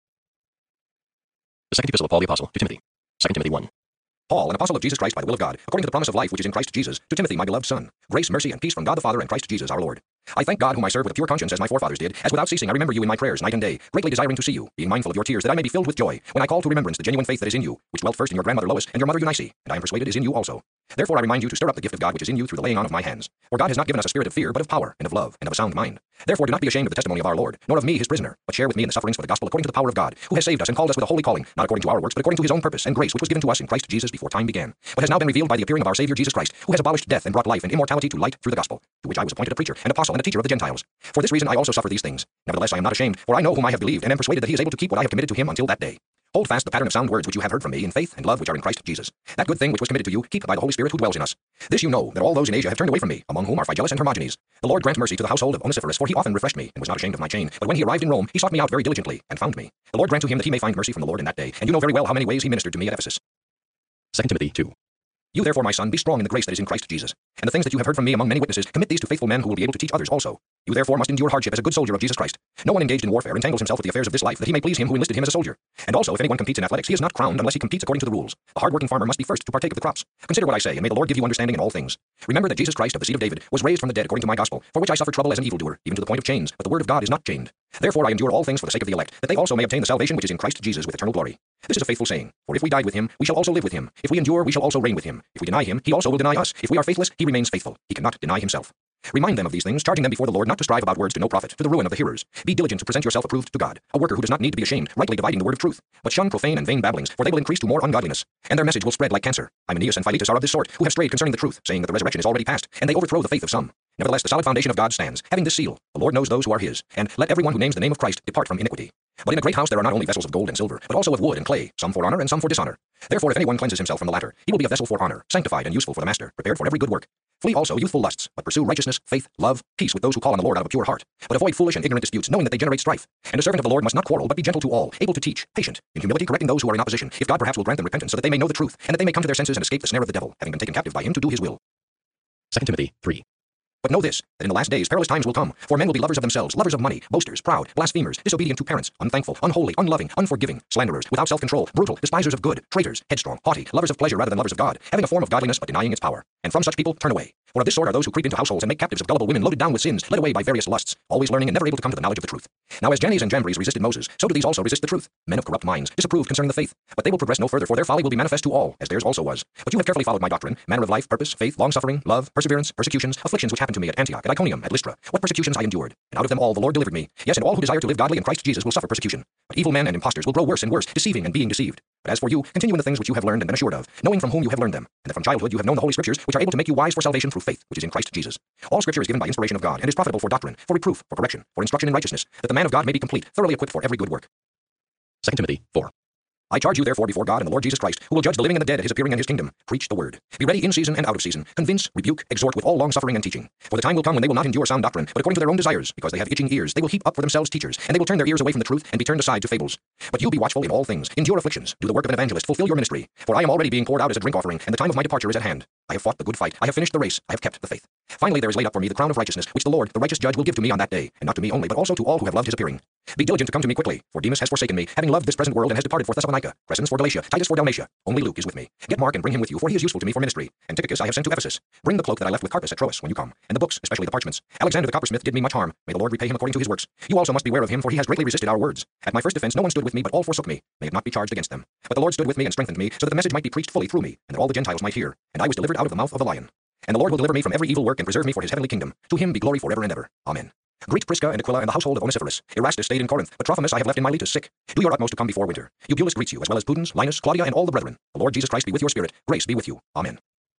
The second epistle of Paul the Apostle to Timothy. Second Timothy one. Paul, an apostle of Jesus Christ by the will of God, according to the promise of life which is in Christ Jesus, to Timothy, my beloved son, grace, mercy, and peace from God the Father and Christ Jesus our Lord. I thank God whom I serve with a pure conscience as my forefathers did, as without ceasing I remember you in my prayers night and day, greatly desiring to see you, being mindful of your tears, that I may be filled with joy, when I call to remembrance the genuine faith that is in you, which dwelt first in your grandmother Lois and your mother Eunice, and I am persuaded is in you also. Therefore I remind you to stir up the gift of God which is in you through the laying on of my hands. For God has not given us a spirit of fear, but of power, and of love, and of a sound mind. Therefore do not be ashamed of the testimony of our Lord, nor of me his prisoner, but share with me in the sufferings for the gospel according to the power of God, who has saved us and called us with a holy calling, not according to our works, but according to his own purpose and grace which was given to us in Christ Jesus before time began, but has now been revealed by the appearing of our Savior Jesus Christ, who has abolished death and brought life and immortality to light through the gospel, to which I was appointed a preacher, an apostle, and a teacher of the Gentiles. For this reason I also suffer these things. Nevertheless I am not ashamed, for I know whom I have believed, and am persuaded that he is able to keep what I have committed to him until that day. Hold fast the pattern of sound words which you have heard from me in faith and love which are in Christ Jesus. That good thing which was committed to you, keep by the Holy Spirit who dwells in us. This you know, that all those in Asia have turned away from me, among whom are Phygellus and Hermogenes. The Lord grant mercy to the household of Onesiphorus, for he often refreshed me, and was not ashamed of my chain. But when he arrived in Rome, he sought me out very diligently, and found me. The Lord grant to him that he may find mercy from the Lord in that day, and you know very well how many ways he ministered to me at Ephesus. Second Timothy two. You therefore, my son, be strong in the grace that is in Christ Jesus. And the things that you have heard from me among many witnesses, commit these to faithful men who will be able to teach others also. You therefore must endure hardship as a good soldier of Jesus Christ. No one engaged in warfare entangles himself with the affairs of this life, that he may please him who enlisted him as a soldier. And also, if anyone competes in athletics, he is not crowned unless he competes according to the rules. The hard-working farmer must be first to partake of the crops. Consider what I say, and may the Lord give you understanding in all things. Remember that Jesus Christ of the seed of David was raised from the dead according to my gospel, for which I suffer trouble as an evildoer, even to the point of chains, but the word of God is not chained. Therefore I endure all things for the sake of the elect, that they also may obtain the salvation which is in Christ Jesus with eternal glory. This is a faithful saying, for if we died with him, we shall also live with him. If we endure, we shall also reign with him. If we deny him, he also will deny us. If we are faithless, he remains faithful. He cannot deny himself. Remind them of these things, charging them before the Lord not to strive about words to no profit, to the ruin of the hearers. Be diligent to present yourself approved to God, a worker who does not need to be ashamed, rightly dividing the word of truth. But shun profane and vain babblings, for they will increase to more ungodliness, and their message will spread like cancer. Hymenaeus and Philetus are of this sort, who have strayed concerning the truth, saying that the resurrection is already past, and they overthrow the faith of some. Nevertheless, the solid foundation of God stands, having this seal: the Lord knows those who are his, and let everyone who names the name of Christ depart from iniquity. But in a great house there are not only vessels of gold and silver, but also of wood and clay, some for honor and some for dishonor. Therefore if anyone cleanses himself from the latter, he will be a vessel for honor, sanctified and useful for the master, prepared for every good work. Flee also youthful lusts, but pursue righteousness, faith, love, peace with those who call on the Lord out of a pure heart. But avoid foolish and ignorant disputes, knowing that they generate strife. And a servant of the Lord must not quarrel, but be gentle to all, able to teach, patient, in humility correcting those who are in opposition, if God perhaps will grant them repentance, so that they may know the truth, and that they may come to their senses and escape the snare of the devil, having been taken captive by him to do his will. Second Timothy three. But know this, that in the last days perilous times will come, for men will be lovers of themselves, lovers of money, boasters, proud, blasphemers, disobedient to parents, unthankful, unholy, unloving, unforgiving, slanderers, without self-control, brutal, despisers of good, traitors, headstrong, haughty, lovers of pleasure rather than lovers of God, having a form of godliness but denying its power. And from such people turn away. For of this sort are those who creep into households and make captives of gullible women loaded down with sins, led away by various lusts, always learning and never able to come to the knowledge of the truth. Now as Jannes and Jambres resisted Moses, so do these also resist the truth, men of corrupt minds, disapproved concerning the faith. But they will progress no further, for their folly will be manifest to all, as theirs also was. But you have carefully followed my doctrine, manner of life, purpose, faith, long-suffering, love, perseverance, persecutions, afflictions which happened to me at Antioch, at Iconium, at Lystra, what persecutions I endured, and out of them all the Lord delivered me. Yes, and all who desire to live godly in Christ Jesus will suffer persecution. But evil men and impostors will grow worse and worse, deceiving and being deceived. But as for you, continue in the things which you have learned and been assured of, knowing from whom you have learned them, and that from childhood you have known the Holy Scriptures, which are able to make you wise for salvation through faith, which is in Christ Jesus. All Scripture is given by inspiration of God, and is profitable for doctrine, for reproof, for correction, for instruction in righteousness, that the man of God may be complete, thoroughly equipped for every good work. Second Timothy four. I charge you therefore before God and the Lord Jesus Christ, who will judge the living and the dead at his appearing in his kingdom. Preach the word. Be ready in season and out of season. Convince, rebuke, exhort with all longsuffering and teaching. For the time will come when they will not endure sound doctrine, but according to their own desires, because they have itching ears, they will heap up for themselves teachers, and they will turn their ears away from the truth and be turned aside to fables. But you be watchful in all things, endure afflictions, do the work of an evangelist, fulfill your ministry. For I am already being poured out as a drink offering, and the time of my departure is at hand. I have fought the good fight, I have finished the race, I have kept the faith. Finally there is laid up for me the crown of righteousness, which the Lord, the righteous judge, will give to me on that day, and not to me only, but also to all who have loved his appearing. Be diligent to come to me quickly, for Demas has forsaken me, having loved this present world, and has departed for Thessalonica, Crescens for Galatia, Titus for Dalmatia. Only Luke is with me. Get Mark and bring him with you, for he is useful to me for ministry. And Tychicus I have sent to Ephesus. Bring the cloak that I left with Carpus at Troas when you come, and the books, especially the parchments. Alexander the coppersmith did me much harm. May the Lord repay him according to his works. You also must beware of him, for he has greatly resisted our words. At my first defense no one stood with me, but all forsook me. May it not be charged against them. But the Lord stood with me and strengthened me, so that the message might be preached fully through me, and that all the Gentiles might hear. And I was delivered out of the mouth of the lion. And the Lord will deliver me from every evil work and preserve me for his heavenly kingdom. To him be glory forever and ever. Amen. Greet Prisca and Aquila and the household of Onesiphorus. Erastus stayed in Corinth, but Trophimus I have left in Miletus sick. Do your utmost to come before winter. Eubulus greets you, as well as Pudens, Linus, Claudia, and all the brethren. The Lord Jesus Christ be with your spirit. Grace be with you. Amen.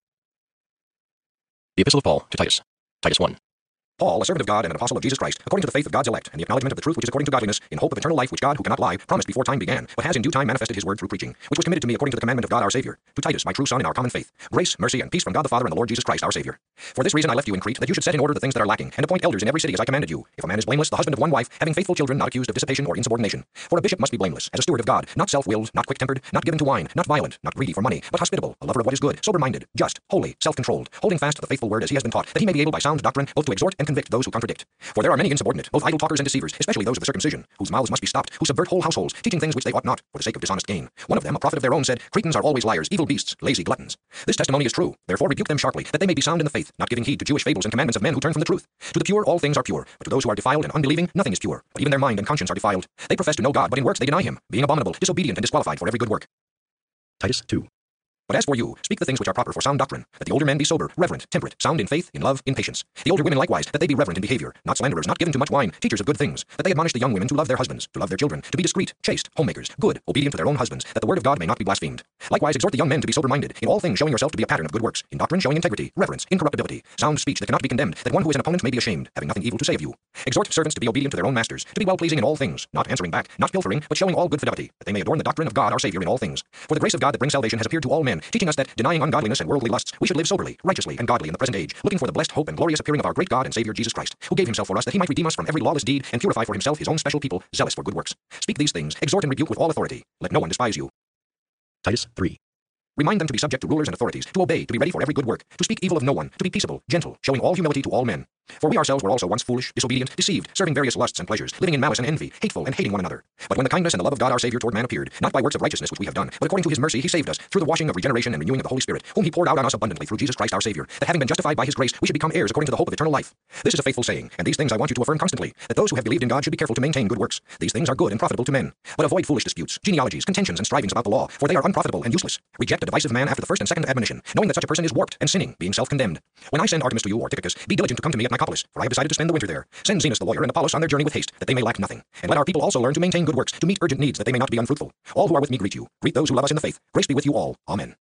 The Epistle of Paul to Titus. Titus one. Paul, a servant of God and an apostle of Jesus Christ, according to the faith of God's elect, and the acknowledgement of the truth which is according to godliness, in hope of eternal life which God, who cannot lie, promised before time began, but has in due time manifested his word through preaching, which was committed to me according to the commandment of God our Savior, to Titus, my true son in our common faith. Grace, mercy, and peace from God the Father and the Lord Jesus Christ our Savior. For this reason I left you in Crete, that you should set in order the things that are lacking, and appoint elders in every city as I commanded you. If a man is blameless, the husband of one wife, having faithful children, not accused of dissipation or insubordination. For a bishop must be blameless, as a steward of God, not self-willed, not quick-tempered, not given to wine, not violent, not greedy for money, but hospitable, a lover of what is good, sober-minded, just, holy, self-controlled, holding fast the faithful word as he has been taught, that he may be able by sound doctrine both to exhort and convict those who contradict. For there are many insubordinate, both idle talkers and deceivers, especially those of the circumcision, whose mouths must be stopped, who subvert whole households, teaching things which they ought not, for the sake of dishonest gain. One of them, a prophet of their own, said, Cretans are always liars, evil beasts, lazy gluttons. This testimony is true. Therefore rebuke them sharply, that they may be sound in the faith, not giving heed to Jewish fables and commandments of men who turn from the truth. To the pure all things are pure, but to those who are defiled and unbelieving nothing is pure, but even their mind and conscience are defiled. They profess to know God, but in works they deny him, being abominable, disobedient, and disqualified for every good work. Titus two. But as for you, speak the things which are proper for sound doctrine, that the older men be sober, reverent, temperate, sound in faith, in love, in patience. The older women likewise, that they be reverent in behavior, not slanderers, not given to much wine, teachers of good things, that they admonish the young women to love their husbands, to love their children, to be discreet, chaste, homemakers, good, obedient to their own husbands, that the word of God may not be blasphemed. Likewise exhort the young men to be sober-minded, in all things showing yourself to be a pattern of good works, in doctrine showing integrity, reverence, incorruptibility, sound speech that cannot be condemned, that one who is an opponent may be ashamed, having nothing evil to say of you. Exhort servants to be obedient to their own masters, to be well-pleasing in all things, not answering back, not pilfering, but showing all good fidelity, that they may adorn the doctrine of God our Savior in all things. For the grace of God that brings salvation has appeared to all men, teaching us that, denying ungodliness and worldly lusts, we should live soberly, righteously, and godly in the present age, looking for the blessed hope and glorious appearing of our great God and Savior Jesus Christ, who gave himself for us that he might redeem us from every lawless deed and purify for himself his own special people, zealous for good works. Speak these things, exhort and rebuke with all authority. Let no one despise you. Titus three. Remind them to be subject to rulers and authorities, to obey, to be ready for every good work, to speak evil of no one, to be peaceable, gentle, showing all humility to all men. For we ourselves were also once foolish, disobedient, deceived, serving various lusts and pleasures, living in malice and envy, hateful and hating one another. But when the kindness and the love of God our Savior toward man appeared, not by works of righteousness which we have done, but according to his mercy he saved us, through the washing of regeneration and renewing of the Holy Spirit, whom he poured out on us abundantly through Jesus Christ our Savior, that having been justified by his grace, we should become heirs according to the hope of eternal life. This is a faithful saying, and these things I want you to affirm constantly, that those who have believed in God should be careful to maintain good works. These things are good and profitable to men. But avoid foolish disputes, genealogies, contentions, and strivings about the law, for they are unprofitable and useless. Reject a divisive man after the first and second admonition, knowing that such a person is warped and sinning, being self-condemned. When I send Artemas to you or Tychicus, be diligent to come to me at Nicopolis, for I have decided to spend the winter there. Send Zenas the lawyer and Apollos on their journey with haste, that they may lack nothing. And let our people also learn to maintain good works, to meet urgent needs, that they may not be unfruitful. All who are with me greet you. Greet those who love us in the faith. Grace be with you all. Amen.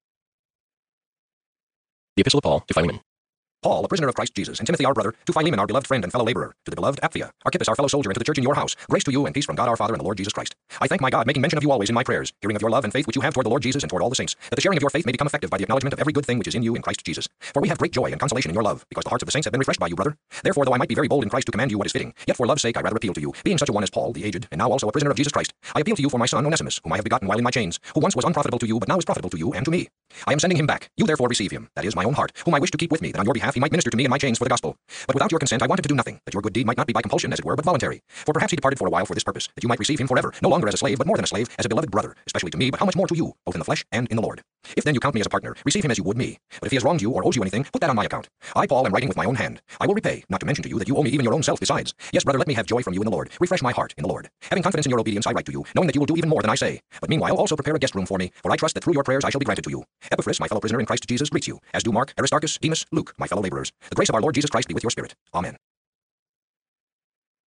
The Epistle of Paul to Philemon. Paul, a prisoner of Christ Jesus, and Timothy our brother, to Philemon our beloved friend and fellow laborer, to the beloved Apphia, Archippus our fellow soldier, and to the church in your house, grace to you and peace from God our Father and the Lord Jesus Christ. I thank my God, making mention of you always in my prayers, hearing of your love and faith which you have toward the Lord Jesus and toward all the saints, that the sharing of your faith may become effective by the acknowledgement of every good thing which is in you in Christ Jesus. For we have great joy and consolation in your love, because the hearts of the saints have been refreshed by you, brother. Therefore, though I might be very bold in Christ to command you what is fitting, yet for love's sake I rather appeal to you, being such a one as Paul, the aged, and now also a prisoner of Jesus Christ. I appeal to you for my son Onesimus, whom I have begotten while in my chains, who once was unprofitable to you, but now is profitable to you and to me. I am sending him back. You therefore receive him, that is my own heart, whom I wish to keep with me, that on your behalf he might minister to me in my chains for the gospel. But without your consent I wanted to do nothing, that your good deed might not be by compulsion, as it were, but voluntary. For perhaps he departed for a while for this purpose, that you might receive him forever, no longer as a slave, but more than a slave, as a beloved brother, especially to me, but how much more to you, both in the flesh and in the Lord. If then you count me as a partner, receive him as you would me. But if he has wronged you or owes you anything, put that on my account. I, Paul, am writing with my own hand. I will repay, not to mention to you that you owe me even your own self besides. Yes, brother, let me have joy from you in the Lord. Refresh my heart in the Lord. Having confidence in your obedience, I write to you, knowing that you will do even more than I say. But meanwhile, also prepare a guest room for me, for I trust that through your prayers I shall be granted to you. Epaphras, my fellow prisoner in Christ Jesus, greets you, as do Mark, Aristarchus, Demas, Luke, my fellow laborers. The grace of our Lord Jesus Christ be with your spirit. Amen.